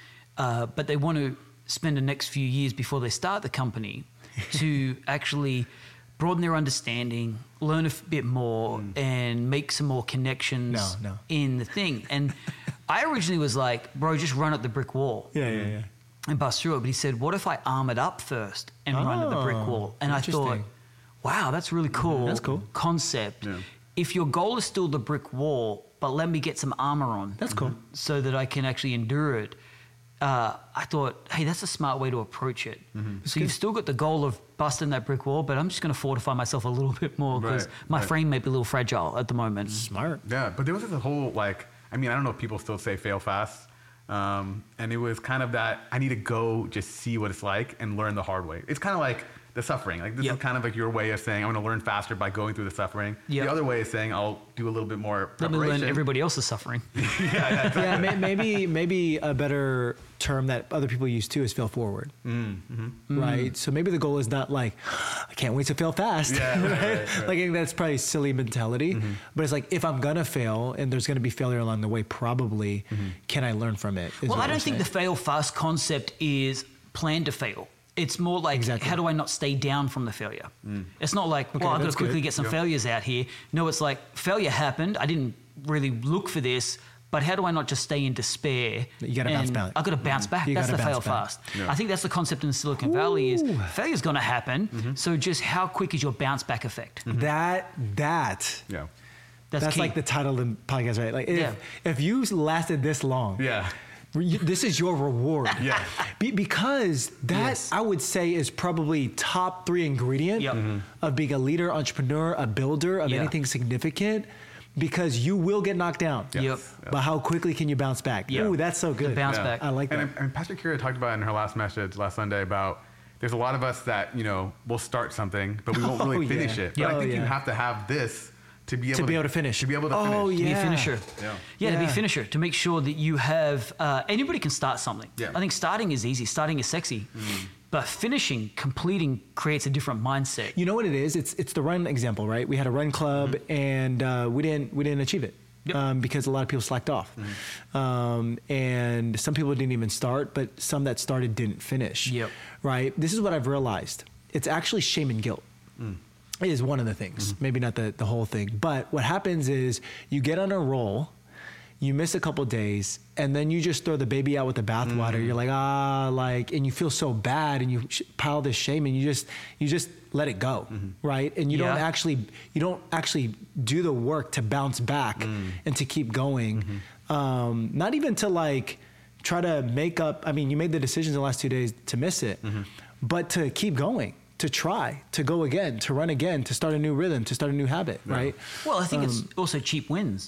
uh, but they want to spend the next few years before they start the company to actually broaden their understanding, learn a f- bit more, mm. and make some more connections no, no. in the thing. And I originally was like, bro, just run at the brick wall. Yeah, yeah, yeah. And bust through it. But he said, what if I arm it up first and oh, run at the brick wall? And I thought, wow, that's really cool. That's cool. Concept. Yeah. If your goal is still the brick wall, but let me get some armor on. That's cool. So that I can actually endure it. Uh, I thought, hey, that's a smart way to approach it. Mm-hmm. So you've still got the goal of busting that brick wall, but I'm just going to fortify myself a little bit more because right, my right. frame may be a little fragile at the moment. Smart. Yeah, but there was this whole, like, I mean, I don't know if people still say fail fast. Um, and it was kind of that, I need to go just see what it's like and learn the hard way. It's kind of like the suffering. Like this yep. is kind of like your way of saying, I'm going to learn faster by going through the suffering. Yep. The other way is saying, I'll do a little bit more preparation. Let me learn everybody else's suffering. yeah, yeah, exactly. yeah may, maybe, maybe a better term that other people use too is fail forward. Mm, mm-hmm. Right? Mm. So maybe the goal is not like, I can't wait to fail fast. Yeah, right, right? right, right. Like I think that's probably silly mentality. Mm-hmm. But it's like, if I'm going to fail and there's going to be failure along the way, probably, mm-hmm. can I learn from it? Well, I don't think the fail fast concept is plan to fail. It's more like, exactly. how do I not stay down from the failure? Mm. It's not like, okay, well, I've got to quickly good. get some yep. failures out here. No, it's like, failure happened. I didn't really look for this, but how do I not just stay in despair? You got to bounce back. I've got to bounce back. You that's the fail back. fast. Yeah. I think that's the concept in Silicon Ooh. Valley is failure's going to happen. Mm-hmm. So just how quick is your bounce back effect? Mm-hmm. That, that. Yeah. That's, that's like the title of the podcast, right? Like if, yeah. if you lasted this long. Yeah. This is your reward. Yeah. Be- because that, yes. I would say, is probably top three ingredient yep. mm-hmm. of being a leader, entrepreneur, a builder of yeah. anything significant, because you will get knocked down. Yes. Yep. But how quickly can you bounce back? Yep. Ooh, that's so good. The bounce yeah. back. I like that. And, and Pastor Kira talked about in her last message last Sunday about there's a lot of us that, you know, will start something, but we won't really oh, finish yeah. it. But oh, I think yeah. you have to have this to be able to, to be able to finish. To be able to finish. Oh, yeah. To be a finisher. Yeah. Yeah, yeah. to be a finisher. To make sure that you have, uh, anybody can start something. Yeah. I think starting is easy. Starting is sexy. Mm. But finishing, completing creates a different mindset. You know what it is? It's it's the run example, right? We had a run club mm-hmm. and uh, we didn't we didn't achieve it. Yep. Um, because a lot of people slacked off. Mm-hmm. Um, and some people didn't even start, but some that started didn't finish. Yep. Right? This is what I've realized. It's actually shame and guilt. Mm. Is one of the things, mm-hmm. maybe not the, the whole thing. But what happens is you get on a roll, you miss a couple days, and then you just throw the baby out with the bathwater. Mm-hmm. You're like, ah, like, and you feel so bad, and you sh- pile this shame, and you just you just let it go, mm-hmm. right? And you yeah. don't actually you don't actually do the work to bounce back mm. and to keep going. Mm-hmm. Um, not even to like try to make up. I mean, you made the decisions in the last two days to miss it, mm-hmm. but to keep going. To try, to go again, to run again, to start a new rhythm, to start a new habit, yeah. right? Well, I think um, it's also cheap wins.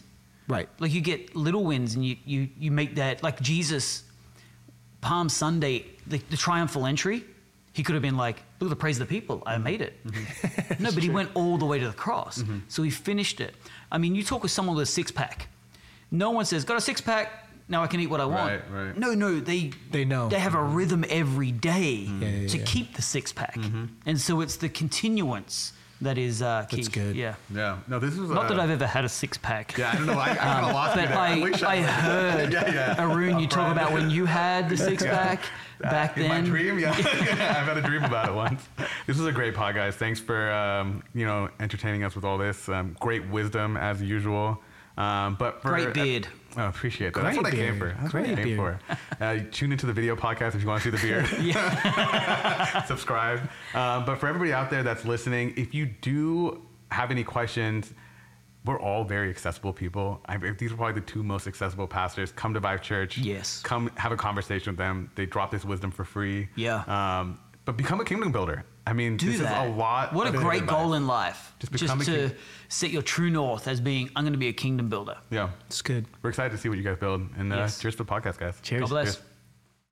Right. Like you get little wins and you, you, you make that, like Jesus, Palm Sunday, the, the triumphal entry, he could have been like, look at the praise of the people, I made it. Mm-hmm. No, but he went all the way to the cross. Mm-hmm. So he finished it. I mean, you talk with someone with a six pack. No one says, got a six pack, now I can eat what I want. Right, right. No, no, they they know. They have a rhythm every day mm-hmm. yeah, yeah, to yeah. keep the six pack. Mm-hmm. And so it's the continuance that is uh, key. That's good. Yeah. Yeah. No, this is Not uh, that I've ever had a six pack. Yeah, I don't know. I, I kind of lost But you there. I, wish I I, heard, yeah, yeah. Arun, you talk about when you had the six pack back In then. my dream, yeah. yeah. I've had a dream about it once. This was a great pod, guys. Thanks for um, you know entertaining us with all this. Um, great wisdom as usual. Um, but for, Great beard. Uh, oh, appreciate that. Great That's what beard. I came for. That's Great what I came beard. for. Uh, tune into the video podcast if you want to see the beard. Yeah. Subscribe. Um, but for everybody out there that's listening, if you do have any questions, we're all very accessible people. I, these are probably the two most accessible pastors. Come to Vive Church. Yes. Come have a conversation with them. They drop this wisdom for free. Yeah. Um, but become a kingdom builder. I mean, Do this that. is a lot. What a of great advice. goal in life. Just Just, become a to king. set your true north as being, I'm going to be a kingdom builder. Yeah. It's good. We're excited to see what you guys build. And uh, Yes. cheers to the podcast, guys. Cheers. God bless. Cheers.